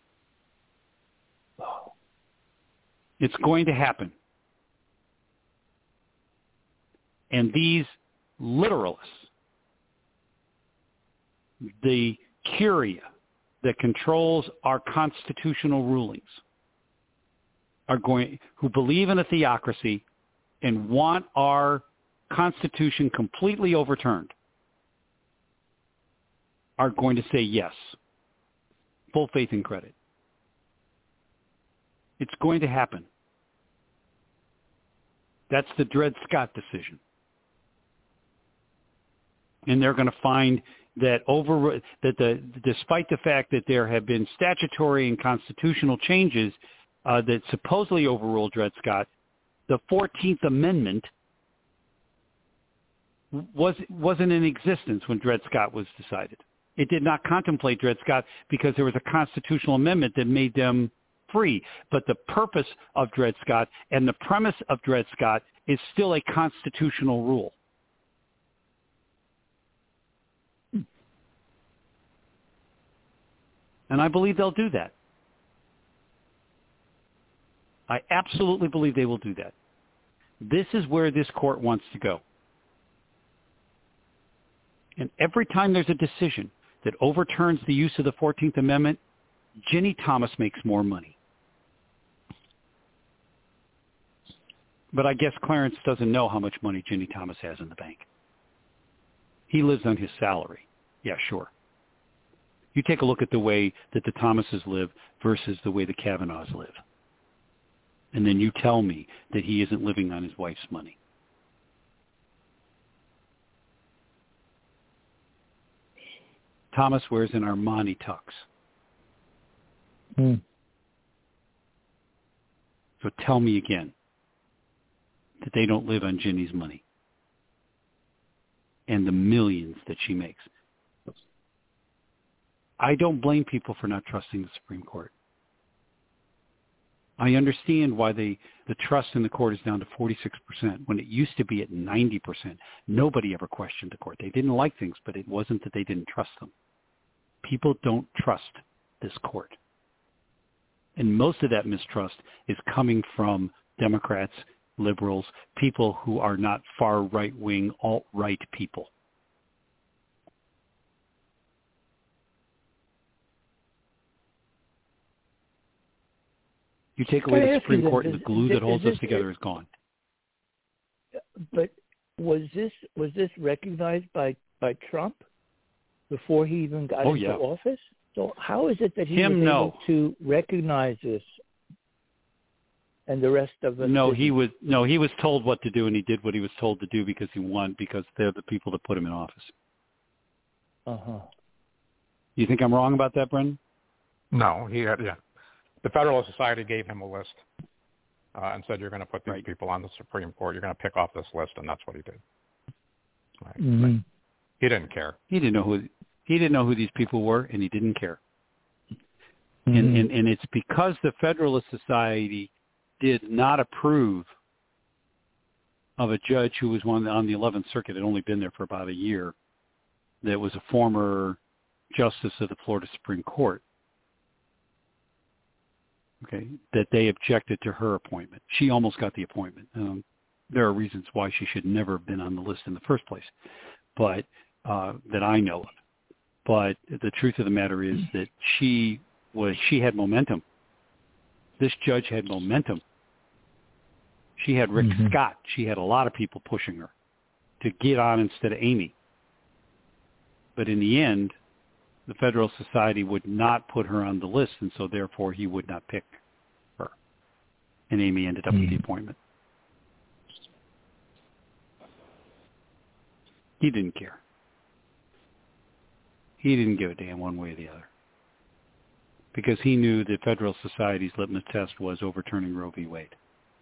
[SPEAKER 5] It's going to happen. And these literalists, the curia that controls our constitutional rulings, who believe in a theocracy and want our Constitution completely overturned, are going to say yes. Full faith and credit. It's going to happen. That's the Dred Scott decision. And they're going to find that despite the fact that there have been statutory and constitutional changes that supposedly overruled Dred Scott, the 14th Amendment wasn't in existence when Dred Scott was decided. It did not contemplate Dred Scott because there was a constitutional amendment that made them free. But the purpose of Dred Scott and the premise of Dred Scott is still a constitutional rule. And I believe they'll do that. I absolutely believe they will do that. This is where this court wants to go. And every time there's a decision that overturns the use of the 14th Amendment, Ginny Thomas makes more money. But I guess Clarence doesn't know how much money Ginny Thomas has in the bank. He lives on his salary. Yeah, sure. You take a look at the way that the Thomases live versus the way the Kavanaughs live. And then you tell me that he isn't living on his wife's money. Thomas wears an Armani tux. So tell me again that they don't live on Ginny's money and the millions that she makes. I don't blame people for not trusting the Supreme Court. I understand why the trust in the court is down to 46% when it used to be at 90%. Nobody ever questioned the court. They didn't like things, but it wasn't that they didn't trust them. People don't trust this court. And most of that mistrust is coming from Democrats, liberals, people who are not far right-wing, alt-right people. You take away the Supreme Court and the glue that holds us together is gone.
[SPEAKER 3] But was this recognized by Trump before he even got into office? So how is it that he was able to recognize this and the rest of us?
[SPEAKER 5] He was told what to do, and he did what he was told to do because he won, because they're the people that put him in office. You think I'm wrong about that, Brendan?
[SPEAKER 4] No, the Federalist Society gave him a list and said, you're going to put these people on the Supreme Court. You're going to pick off this list, and that's what he did. Right. Mm-hmm. He didn't care.
[SPEAKER 5] He didn't know who these people were, and he didn't care. Mm-hmm. And it's because the Federalist Society did not approve of a judge who was on the 11th Circuit, had only been there for about a year, that was a former justice of the Florida Supreme Court. Okay, that they objected to her appointment. She almost got the appointment. There are reasons why she should never have been on the list in the first place, but that I know of. But the truth of the matter is that she had momentum. This judge had momentum. She had Rick Scott. She had a lot of people pushing her to get on instead of Amy. But in the end, the Federal Society would not put her on the list, and so therefore he would not pick her. And Amy ended up with the appointment. He didn't care. He didn't give a damn one way or the other. Because he knew the Federal Society's litmus test was overturning Roe v. Wade.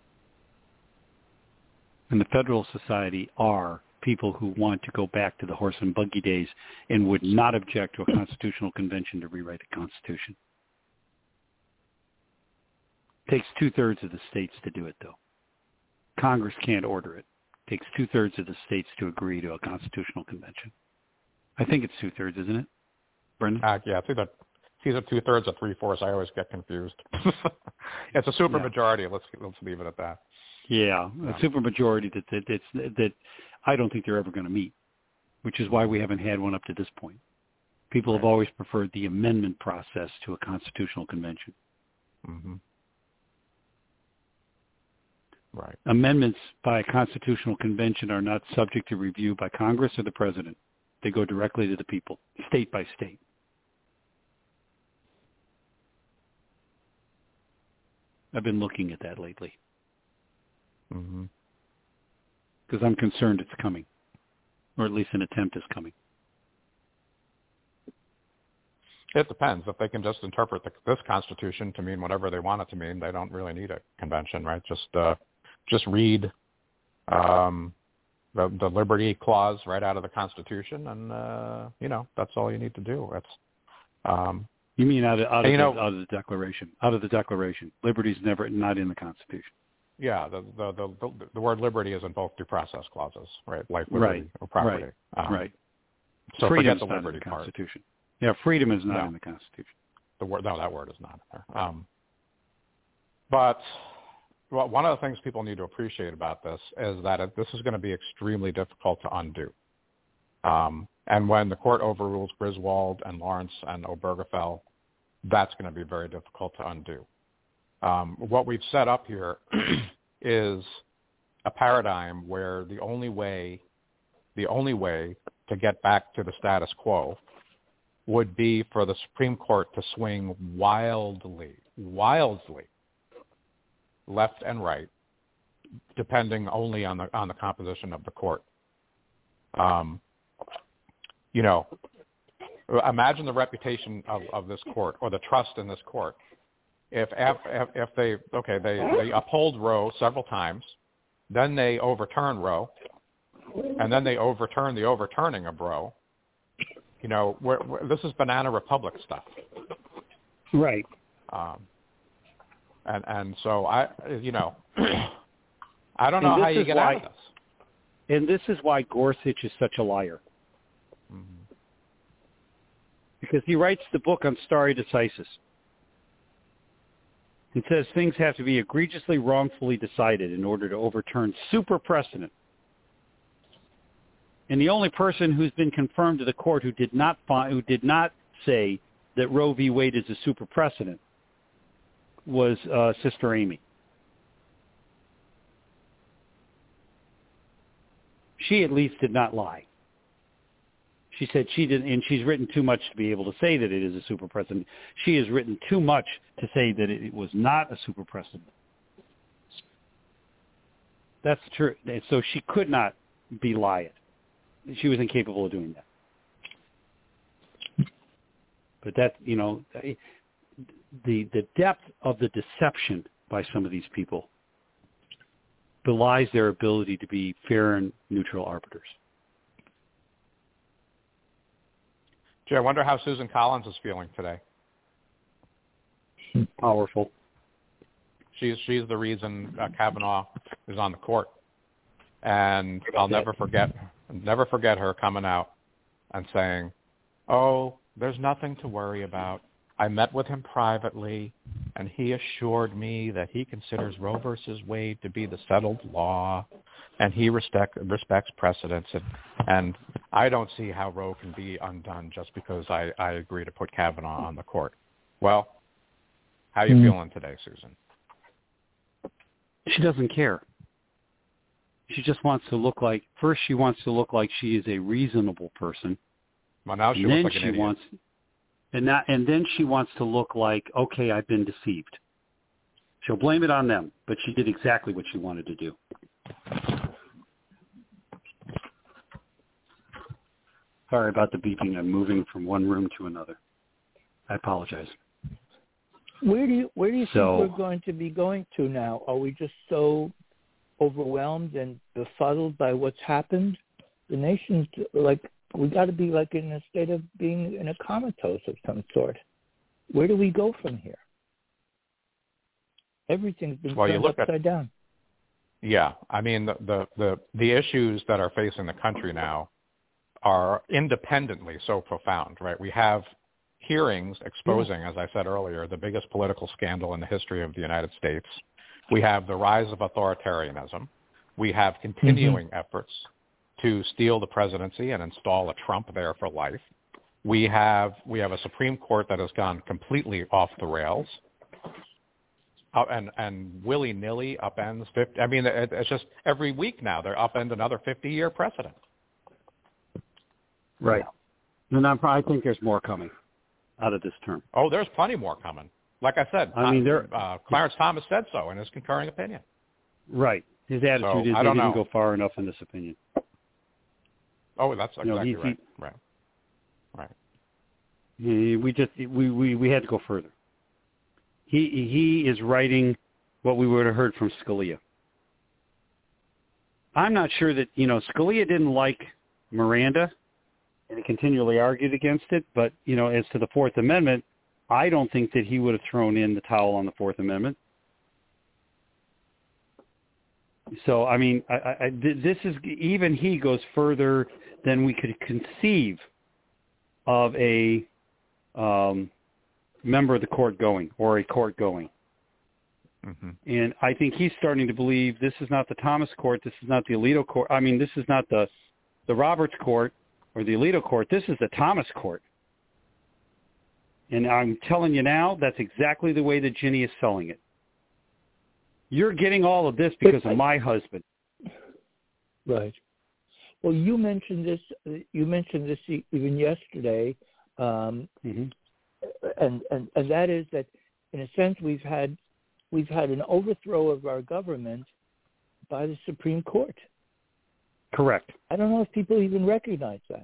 [SPEAKER 5] And the Federal Society are people who want to go back to the horse and buggy days and would not object to a constitutional convention to rewrite the Constitution. It takes 2/3 of the states to do it, though. Congress can't order it. It takes 2/3 of the states to agree to a constitutional convention. I think it's 2/3, isn't it, Brendan?
[SPEAKER 4] Yeah, it's either 2/3 or 3/4. I always get confused. It's a supermajority. Let's leave it at that.
[SPEAKER 5] Yeah, a supermajority that I don't think they're ever going to meet, which is why we haven't had one up to this point. People have always preferred the amendment process to a constitutional convention.
[SPEAKER 4] Mm-hmm. Right.
[SPEAKER 5] Amendments by a constitutional convention are not subject to review by Congress or the president. They go directly to the people, state by state. I've been looking at that lately. Because I'm concerned it's coming, or at least an attempt is coming.
[SPEAKER 4] It depends. If they can just interpret this Constitution to mean whatever they want it to mean, they don't really need a convention, right? Just read the Liberty Clause right out of the Constitution, and that's all you need to do.
[SPEAKER 5] You mean out of the Declaration? Out of the Declaration, liberty's not in the Constitution.
[SPEAKER 4] Yeah, the word liberty is in both due process clauses, right? Life, liberty, or property.
[SPEAKER 5] Right.
[SPEAKER 4] So
[SPEAKER 5] Freedom's
[SPEAKER 4] forget the
[SPEAKER 5] not
[SPEAKER 4] liberty
[SPEAKER 5] in the
[SPEAKER 4] part.
[SPEAKER 5] Constitution. Yeah, freedom is not in the Constitution.
[SPEAKER 4] That word is not in there. But one of the things people need to appreciate about this is that this is going to be extremely difficult to undo. And when the court overrules Griswold and Lawrence and Obergefell, that's going to be very difficult to undo. What we've set up here is a paradigm where the only way to get back to the status quo would be for the Supreme Court to swing wildly left and right, depending only on the composition of the court. Imagine the reputation of this court, or the trust in this court. If they uphold Roe several times, then they overturn Roe, and then they overturn the overturning of Roe. This is banana republic stuff.
[SPEAKER 5] Right.
[SPEAKER 4] And so I don't know how you get out of this.
[SPEAKER 5] And this is why Gorsuch is such a liar. Because he writes the book on stare decisis. It says things have to be egregiously wrongfully decided in order to overturn super precedent. And the only person who's been confirmed to the court who did not say that Roe v. Wade is a super precedent was Sister Amy. She at least did not lie. She said she didn't, and she's written too much to be able to say that it is a super precedent. She has written too much to say that it was not a super precedent. That's true. So she could not belie it. She was incapable of doing that. But that, the depth of the deception by some of these people belies their ability to be fair and neutral arbiters.
[SPEAKER 4] Gee, I wonder how Susan Collins is feeling today.
[SPEAKER 5] Powerful.
[SPEAKER 4] She's the reason Kavanaugh is on the court, and I'll never forget her coming out and saying, "Oh, there's nothing to worry about. I met with him privately, and he assured me that he considers Roe versus Wade to be the settled law, and he respects precedents, and I don't see how Roe can be undone just because I agree to put Kavanaugh on the court." Well, how are you feeling today, Susan?
[SPEAKER 5] She doesn't care. She just wants to look like, first she wants to look like she is a reasonable person.
[SPEAKER 4] Well, now she looks like an idiot.
[SPEAKER 5] And then she wants to look like, okay, I've been deceived. She'll blame it on them, but she did exactly what she wanted to do. Sorry about the beeping. I'm moving from one room to another. I apologize.
[SPEAKER 3] Where do you think we're going to be going to now? Are we just so overwhelmed and befuddled by what's happened? The nation's we got to be in a state of being in a comatose of some sort. Where do we go from here? Everything's been turned upside down.
[SPEAKER 4] Yeah, I mean the issues that are facing the country now are independently so profound, right? We have hearings exposing, as I said earlier, the biggest political scandal in the history of the United States. We have the rise of authoritarianism. We have continuing efforts to steal the presidency and install a Trump there for life. We have a Supreme Court that has gone completely off the rails and willy-nilly upends 50. I mean, it's just every week now they upend another 50-year precedent.
[SPEAKER 5] Right. And I think there's more coming out of this term.
[SPEAKER 4] Oh, there's plenty more coming. Like I said, Clarence Thomas said so in his concurring opinion.
[SPEAKER 5] Right. His attitude is they didn't go far enough in this opinion.
[SPEAKER 4] Oh, that's exactly right. Right.
[SPEAKER 5] We had to go further. He is writing what we would have heard from Scalia. I'm not sure that, Scalia didn't like Miranda, and he continually argued against it. But, as to the Fourth Amendment, I don't think that he would have thrown in the towel on the Fourth Amendment. So, I mean, this is, even he goes further than we could conceive of a member of the court going, or a court going. Mm-hmm. And I think he's starting to believe this is not the Thomas court, this is not the Alito court. I mean, this is not the Roberts court or the Alito court. This is the Thomas court. And I'm telling you now, that's exactly the way that Ginny is selling it. You're getting all of this because of my husband.
[SPEAKER 3] Right. Well, you mentioned this even yesterday, mm-hmm. and that is that, in a sense, we've had an overthrow of our government by the Supreme Court.
[SPEAKER 5] Correct.
[SPEAKER 3] I don't know if people even recognize that.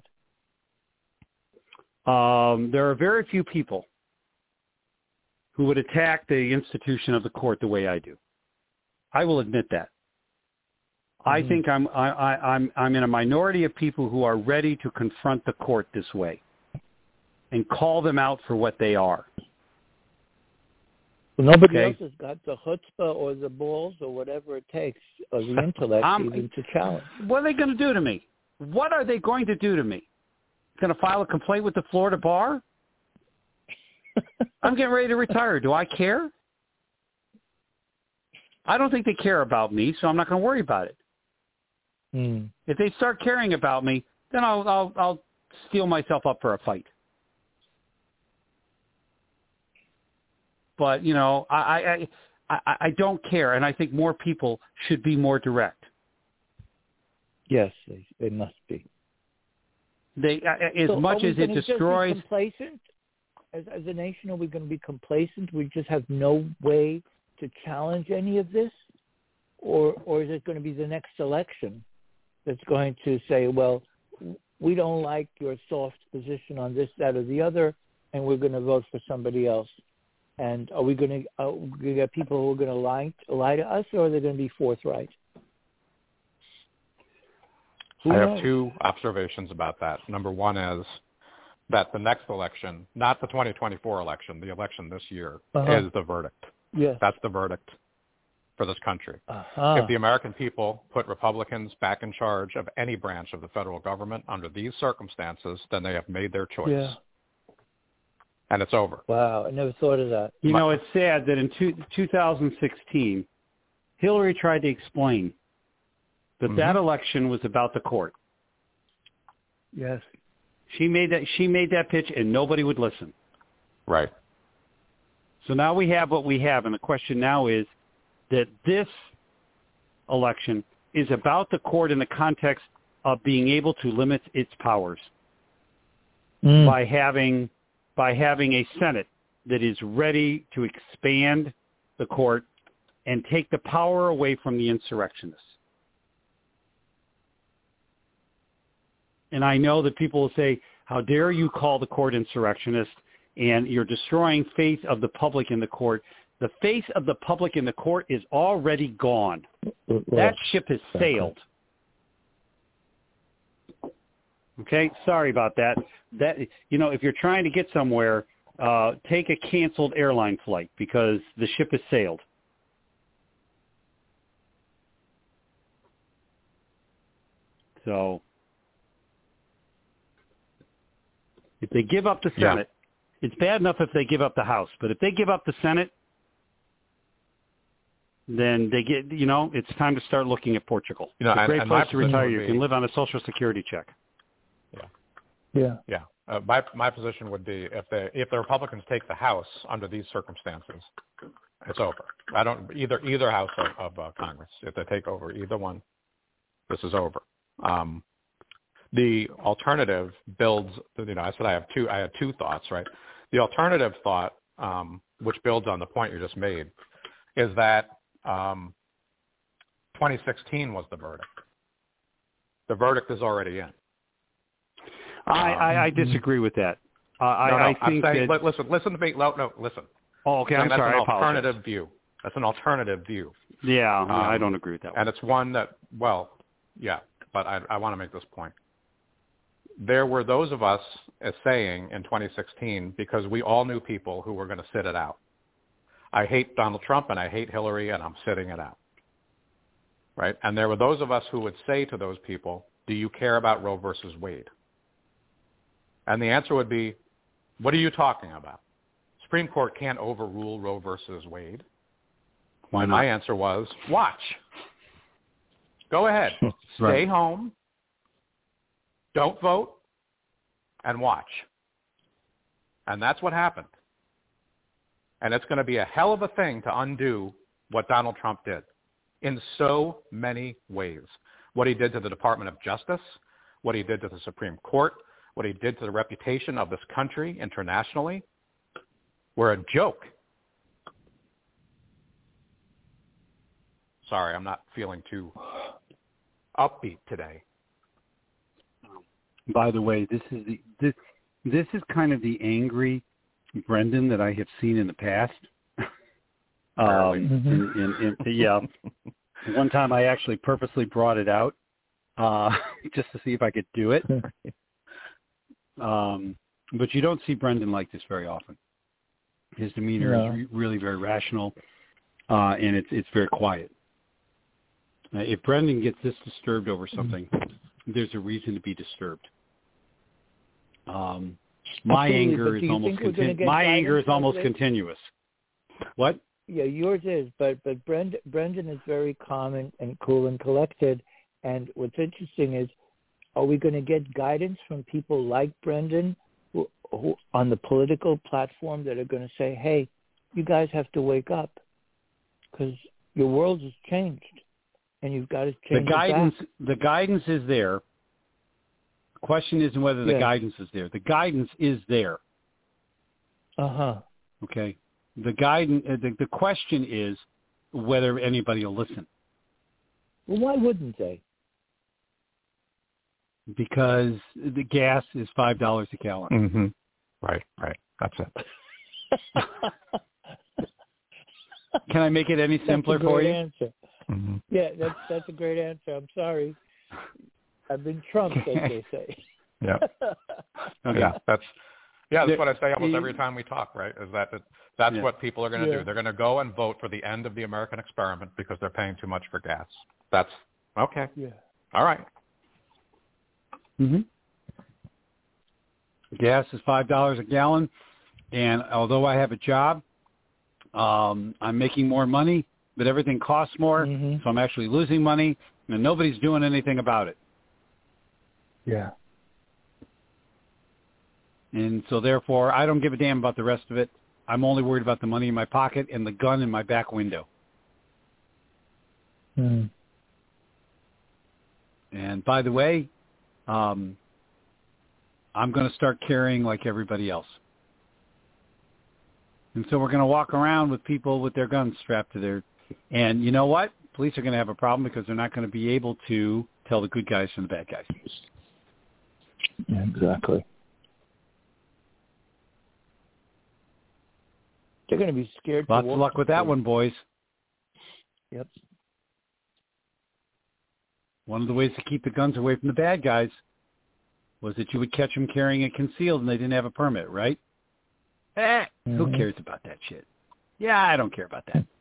[SPEAKER 5] There are very few people who would attack the institution of the court the way I do. I will admit that. Mm-hmm. I think I'm in a minority of people who are ready to confront the court this way and call them out for what they are.
[SPEAKER 3] Well, nobody else has got the chutzpah or the balls or whatever it takes, or the intellect even to challenge.
[SPEAKER 5] What are they going to do to me? What are they going to do to me? Going to file a complaint with the Florida bar? I'm getting ready to retire. Do I care? I don't think they care about me, so I'm not going to worry about it. Mm. If they start caring about me, then I'll steel myself up for a fight. But, I don't care, and I think more people should be more direct.
[SPEAKER 3] Yes, they must be.
[SPEAKER 5] They as much as it destroys.
[SPEAKER 3] Complacent? As a nation, are we going to be complacent? We just have no way to challenge any of this, or is it going to be the next election that's going to say, well, we don't like your soft position on this, that, or the other, and we're going to vote for somebody else? And are we going to get people who are going to lie to us, or are they going to be forthright?
[SPEAKER 4] I have two observations about that. Number one is that the next election, not the 2024 election, the election this year, is the verdict.
[SPEAKER 3] Yes.
[SPEAKER 4] That's the verdict for this country. If the American people put Republicans back in charge of any branch of the federal government under these circumstances, then they have made their choice. Yeah. And it's over.
[SPEAKER 3] Wow, I never thought of that.
[SPEAKER 5] It's sad that in 2016, Hillary tried to explain that mm-hmm. that election was about the court.
[SPEAKER 3] Yes.
[SPEAKER 5] She made that pitch, and nobody would listen.
[SPEAKER 4] Right.
[SPEAKER 5] So now we have what we have, and the question now is that this election is about the court in the context of being able to limit its powers by having a Senate that is ready to expand the court and take the power away from the insurrectionists. And I know that people will say, how dare you call the court insurrectionist, and you're destroying faith of the public in the court. The faith of the public in the court is already gone. That ship has sailed. Okay, sorry about that. If you're trying to get somewhere, take a canceled airline flight because the ship has sailed. So if they give up the Senate, it's bad enough if they give up the House, but if they give up the Senate, then they get, it's time to start looking at Portugal. It's a great place to retire. You can live on a Social Security check.
[SPEAKER 3] Yeah.
[SPEAKER 4] My position would be if the Republicans take the House under these circumstances, it's over. Either house of Congress, if they take over either one, this is over. The alternative builds, I said I had two thoughts, right? The alternative thought, which builds on the point you just made, is that 2016 was the verdict. The verdict is already in.
[SPEAKER 5] I disagree with that. I think
[SPEAKER 4] I'm saying,
[SPEAKER 5] that...
[SPEAKER 4] Listen to me. No, listen.
[SPEAKER 5] Oh, okay, I'm sorry.
[SPEAKER 4] That's an alternative view. That's an alternative view.
[SPEAKER 5] Yeah, I don't agree with that one.
[SPEAKER 4] And it's one that, but I want to make this point. There were those of us saying in 2016, because we all knew people who were going to sit it out. I hate Donald Trump and I hate Hillary and I'm sitting it out. Right? And there were those of us who would say to those people, do you care about Roe versus Wade? And the answer would be, what are you talking about? Supreme Court can't overrule Roe versus Wade.
[SPEAKER 5] Why not?
[SPEAKER 4] My answer was, watch. Go ahead. Stay home. Don't vote. And watch. And that's what happened. And it's going to be a hell of a thing to undo what Donald Trump did in so many ways. What he did to the Department of Justice, what he did to the Supreme Court, what he did to the reputation of this country internationally. We're a joke. Sorry, I'm not feeling too upbeat today.
[SPEAKER 5] By the way, this is kind of the angry Brendan that I have seen in the past. Yeah. One time I actually purposely brought it out just to see if I could do it. But you don't see Brendan like this very often. His demeanor is really very rational, and it's very quiet. If Brendan gets this disturbed over something, there's a reason to be disturbed. My anger is almost continuous. What?
[SPEAKER 3] Yeah, yours is, but Brendan is very calm and cool and collected. And what's interesting is, are we going to get guidance from people like Brendan who on the political platform that are going to say, hey, you guys have to wake up because your world has changed and you've got to change
[SPEAKER 5] The guidance is there. The question isn't whether the guidance is there. The guidance is there.
[SPEAKER 3] Uh-huh.
[SPEAKER 5] Okay. The question is whether anybody will listen.
[SPEAKER 3] Well, why wouldn't they?
[SPEAKER 5] Because the gas is $5 a gallon.
[SPEAKER 4] Mm-hmm. Right. That's it.
[SPEAKER 5] Can I make it any simpler for you?
[SPEAKER 3] Answer. Mm-hmm. Yeah, that's a great answer. I'm sorry. I've been trumped, as they say.
[SPEAKER 4] Yeah. Okay. Yeah, that's what I say almost every time we talk, right? Is that's what people are going to do. They're going to go and vote for the end of the American experiment because they're paying too much for gas. That's okay.
[SPEAKER 3] Yeah.
[SPEAKER 4] All right.
[SPEAKER 5] Mm-hmm. Gas is $5 a gallon, and although I have a job, I'm making more money, but everything costs more, so I'm actually losing money, and nobody's doing anything about it.
[SPEAKER 3] Yeah.
[SPEAKER 5] And so therefore, I don't give a damn about the rest of it. I'm only worried about the money in my pocket and the gun in my back window.
[SPEAKER 3] Mm.
[SPEAKER 5] And by the way, I'm going to start carrying like everybody else. And so we're going to walk around with people with their guns strapped to their... And you know what? Police are going to have a problem because they're not going to be able to tell the good guys from the bad guys.
[SPEAKER 3] Yeah, exactly. They're going to be scared.
[SPEAKER 5] Lots of luck with that one, boys.
[SPEAKER 3] Yep.
[SPEAKER 5] One of the ways to keep the guns away from the bad guys was that you would catch them carrying it concealed and they didn't have a permit, right? Who cares about that shit? Yeah, I don't care about that.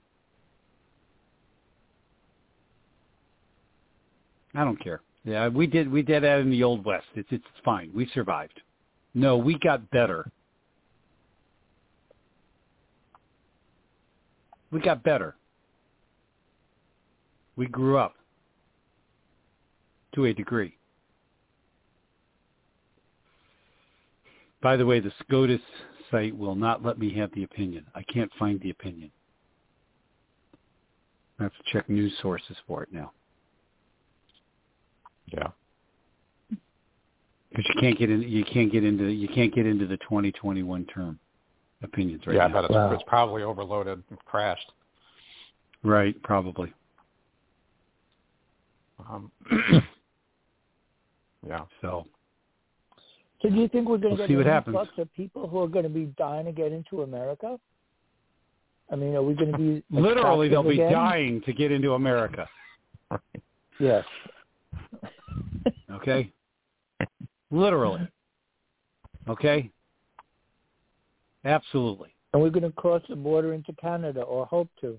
[SPEAKER 5] I don't care. Yeah, we did that in the Old West. It's fine. We survived. No, we got better. We got better. We grew up to a degree. By the way, the SCOTUS site will not let me have the opinion. I can't find the opinion. I have to check news sources for it now.
[SPEAKER 4] Yeah.
[SPEAKER 5] Because you can't get into the 2021 term opinions right now.
[SPEAKER 4] Yeah, but it's probably overloaded and crashed.
[SPEAKER 5] Right, probably.
[SPEAKER 4] Yeah.
[SPEAKER 3] So do you think we're going to get an influx of people who are going to be dying to get into America? I mean, are we going to be
[SPEAKER 5] literally? They'll be dying to get into America.
[SPEAKER 3] Yes.
[SPEAKER 5] Okay. Literally. Okay. Absolutely.
[SPEAKER 3] And we're going to cross the border into Canada, or hope to.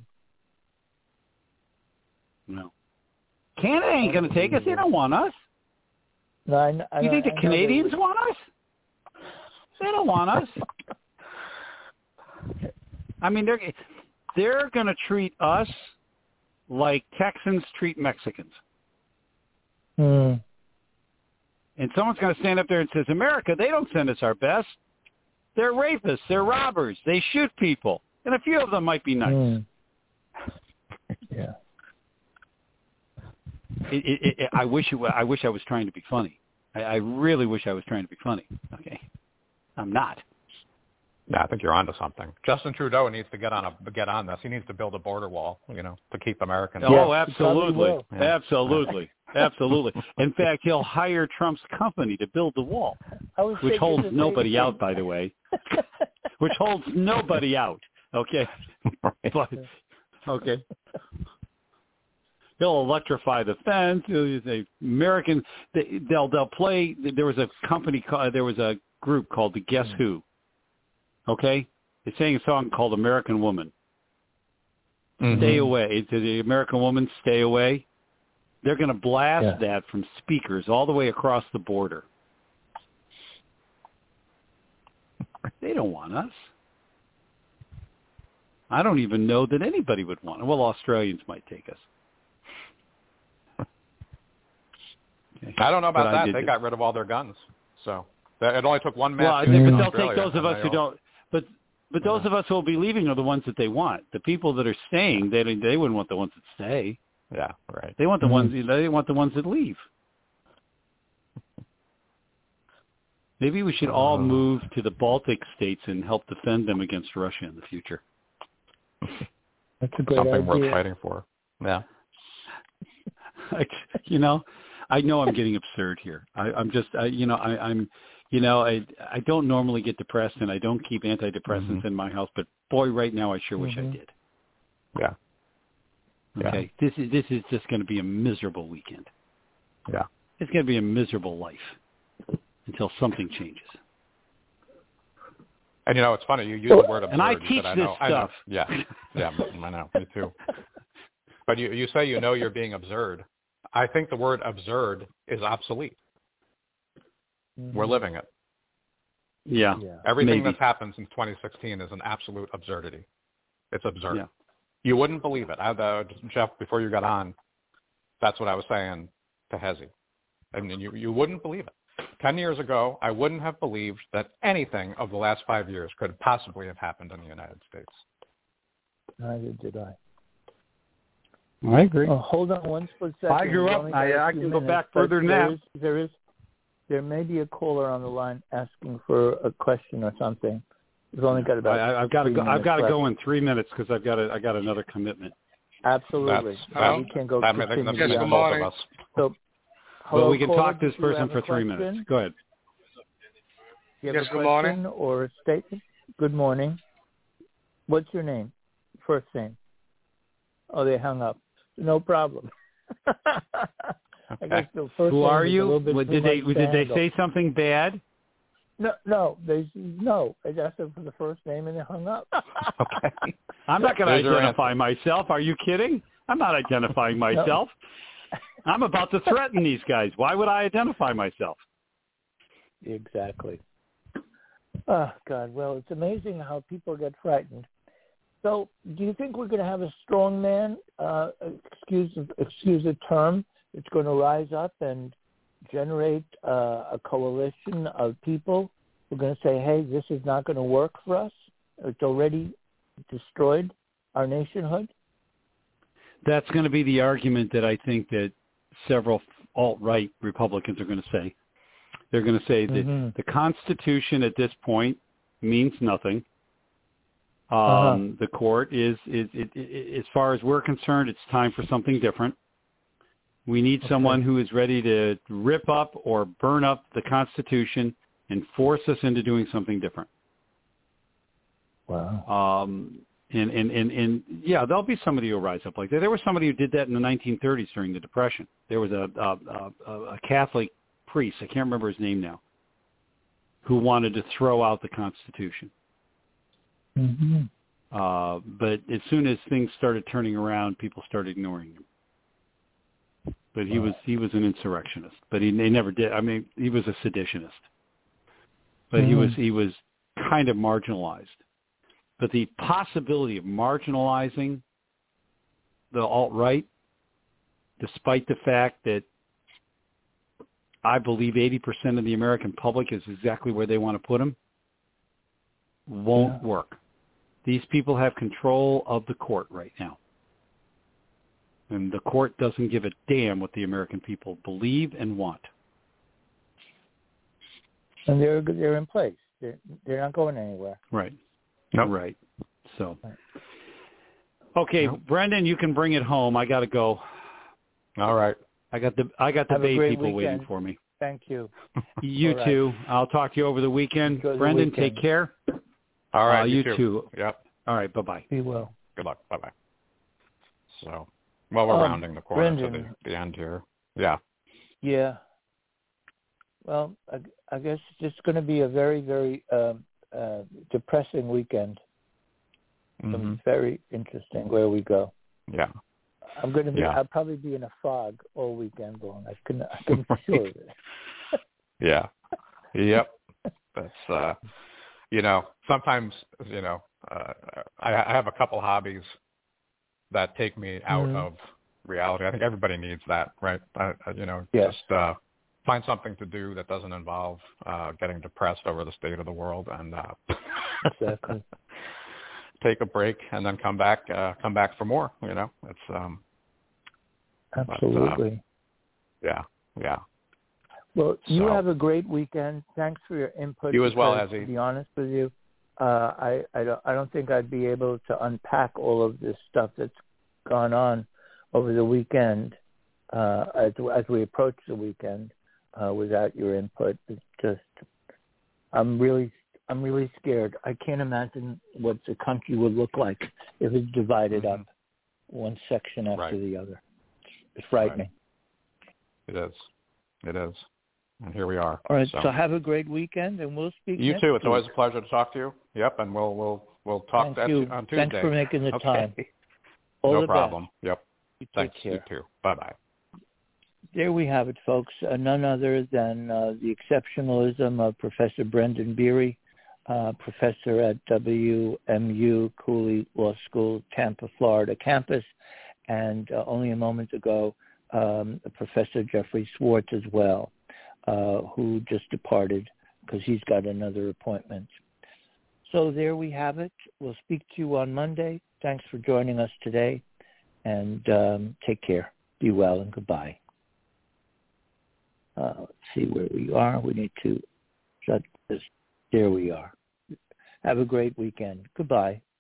[SPEAKER 5] No. Canada ain't going to take us. They don't want us.
[SPEAKER 3] No,
[SPEAKER 5] you think the Canadians want us? They don't want us. I mean, they're going to treat us like Texans treat Mexicans.
[SPEAKER 3] Hmm.
[SPEAKER 5] And someone's going to stand up there and says, America, they don't send us our best. They're rapists. They're robbers. They shoot people. And a few of them might be nice.
[SPEAKER 3] Mm. Yeah.
[SPEAKER 5] I wish I was trying to be funny. I really wish I was trying to be funny. Okay. I'm not.
[SPEAKER 4] Yeah, I think you're onto something. Justin Trudeau needs to get on this. He needs to build a border wall, to keep Americans.
[SPEAKER 5] Oh, absolutely. Yeah. Absolutely. Absolutely. In fact, he'll hire Trump's company to build the wall, which holds nobody out, by the way. Which holds nobody out. Okay.
[SPEAKER 4] Right.
[SPEAKER 5] But, okay. He'll electrify the fence. They'll play. There was a group called the Guess Who. Okay, they sang a song called "American Woman." Mm-hmm. Stay away. To the American Woman, stay away. They're going to blast that from speakers all the way across the border. They don't want us. I don't even know that anybody would want it. Well, Australians might take us. Okay.
[SPEAKER 4] I don't know about that. They got rid of all their guns, so it only took one mass.
[SPEAKER 5] Well, but they'll take those of us who don't. But those of us who will be leaving are the ones that they want. The people that are staying, they wouldn't want the ones that stay.
[SPEAKER 4] Yeah, right.
[SPEAKER 5] They want the ones. They want the ones that leave. Maybe we should all move to the Baltic states and help defend them against Russia in the future.
[SPEAKER 3] That's a great
[SPEAKER 4] Something
[SPEAKER 3] idea.
[SPEAKER 4] worth fighting for. Yeah.
[SPEAKER 5] I know I'm getting absurd here. I don't normally get depressed, and I don't keep antidepressants in my house. But boy, right now I sure wish I did.
[SPEAKER 4] Yeah.
[SPEAKER 5] Okay. Yeah. This is just going to be a miserable weekend.
[SPEAKER 4] Yeah.
[SPEAKER 5] It's going to be a miserable life until something changes.
[SPEAKER 4] And it's funny you use the word absurd.
[SPEAKER 5] And I teach this stuff.
[SPEAKER 4] Yeah. I know. Me too. But you say you're being absurd. I think the word absurd is obsolete. Mm-hmm. We're living it.
[SPEAKER 5] Yeah.
[SPEAKER 4] Everything that's happened since 2016 is an absolute absurdity. It's absurd.
[SPEAKER 5] Yeah.
[SPEAKER 4] You wouldn't believe it. Jeff, before you got on, that's what I was saying to Hezi. I mean, you wouldn't believe it. 10 years ago, I wouldn't have believed that anything of the last 5 years could possibly have happened in the United States.
[SPEAKER 3] Neither did I.
[SPEAKER 5] I agree.
[SPEAKER 3] Oh, hold on one split second.
[SPEAKER 5] I grew up. I can go back further than that.
[SPEAKER 3] There may be a caller on the line asking for a question or something. We've only got about.
[SPEAKER 5] I've got to go. I've got to go in 3 minutes because I got another commitment.
[SPEAKER 3] Absolutely. We can't go.
[SPEAKER 4] Good morning.
[SPEAKER 3] So,
[SPEAKER 5] well, we can talk to this person for 3 minutes. Go ahead.
[SPEAKER 3] You have a question or a statement? Good morning. What's your name? First name. Oh, they hung up. No problem. I guess the first
[SPEAKER 5] Who are you?
[SPEAKER 3] Did
[SPEAKER 5] they say something bad?
[SPEAKER 3] No. I asked them for the first name and they hung up.
[SPEAKER 5] Okay. I'm not going to identify myself. Are you kidding? I'm not identifying myself. No. I'm about to threaten these guys. Why would I identify myself?
[SPEAKER 3] Exactly. Oh, God. Well, it's amazing how people get frightened. So do you think we're going to have a strong man, excuse the term, that's going to rise up and generate a coalition of people who are going to say, hey, this is not going to work for us? It's already destroyed our nationhood?
[SPEAKER 5] That's going to be the argument that I think that several alt-right Republicans are going to say. They're going to say that the Constitution at this point means nothing. The court is as far as we're concerned, it's time for something different. We need someone who is ready to rip up or burn up the Constitution and force us into doing something different.
[SPEAKER 3] Wow.
[SPEAKER 5] And yeah, there'll be somebody who'll rise up like that. There was somebody who did that in the 1930s during the Depression. There was a Catholic priest, I can't remember his name now, who wanted to throw out the Constitution. But as soon as things started turning around, people started ignoring him. But he was an insurrectionist. But they never did. I mean, he was a seditionist. But he was kind of marginalized. But the possibility of marginalizing the alt-right, despite the fact that I believe 80% of the American public is exactly where they want to put them, won't work. These people have control of the court right now. And the court doesn't give a damn what the American people believe and want.
[SPEAKER 3] And they're in place. They're not going anywhere.
[SPEAKER 5] Right.
[SPEAKER 4] Nope.
[SPEAKER 5] Right. So, okay, Brendan, you can bring it home. I got to go.
[SPEAKER 4] All right.
[SPEAKER 5] I got the Bay people waiting for me.
[SPEAKER 3] Thank you.
[SPEAKER 5] You too. I'll talk to you over the weekend. Brendan, take care.
[SPEAKER 4] All right.
[SPEAKER 5] You too.
[SPEAKER 4] Yep.
[SPEAKER 5] All right. Bye-bye.
[SPEAKER 3] Be well.
[SPEAKER 4] Good luck. Bye-bye. So, well, we're rounding the corner to the end here. Yeah.
[SPEAKER 3] Yeah. Well, I guess it's just going to be a very, very depressing weekend. It's very interesting where we go.
[SPEAKER 4] Yeah.
[SPEAKER 3] I'm going to be. I'll probably be in a fog all weekend long. I can feel it.
[SPEAKER 4] Yeah. Yep. That's sometimes I have a couple hobbies that take me out of reality. I think everybody needs that, right?
[SPEAKER 3] Yes.
[SPEAKER 4] Just find something to do that doesn't involve getting depressed over the state of the world, and
[SPEAKER 3] exactly.
[SPEAKER 4] Take a break and then come back for more. It's
[SPEAKER 3] absolutely.
[SPEAKER 4] Yeah.
[SPEAKER 3] Well, you have a great weekend. Thanks for your input.
[SPEAKER 4] You as well, Ezzy.
[SPEAKER 3] To be honest with you, I don't think I'd be able to unpack all of this stuff that's gone on over the weekend as we approach the weekend without your input. It's just I'm really scared. I can't imagine what the country would look like if it's divided up one section after the other. It's frightening.
[SPEAKER 4] Right. It is. And here we are.
[SPEAKER 3] All right. So have a great weekend, and we'll speak.
[SPEAKER 4] You
[SPEAKER 3] next
[SPEAKER 4] too. It's
[SPEAKER 3] week.
[SPEAKER 4] always a pleasure to talk to you. Yep. And we'll talk on Tuesday.
[SPEAKER 3] Thanks for making the time.
[SPEAKER 4] No problem.
[SPEAKER 3] Best.
[SPEAKER 4] Yep. Thanks. You too. Bye-bye.
[SPEAKER 3] There we have it, folks. None other than the exceptionalism of Professor Brendan Beery, professor at WMU Cooley Law School, Tampa, Florida campus, and only a moment ago, Professor Jeffrey Schwartz as well, who just departed because he's got another appointment. So there we have it. We'll speak to you on Monday. Thanks for joining us today, and take care. Be well, and goodbye. Let's see where we are. We need to shut this. There we are. Have a great weekend. Goodbye.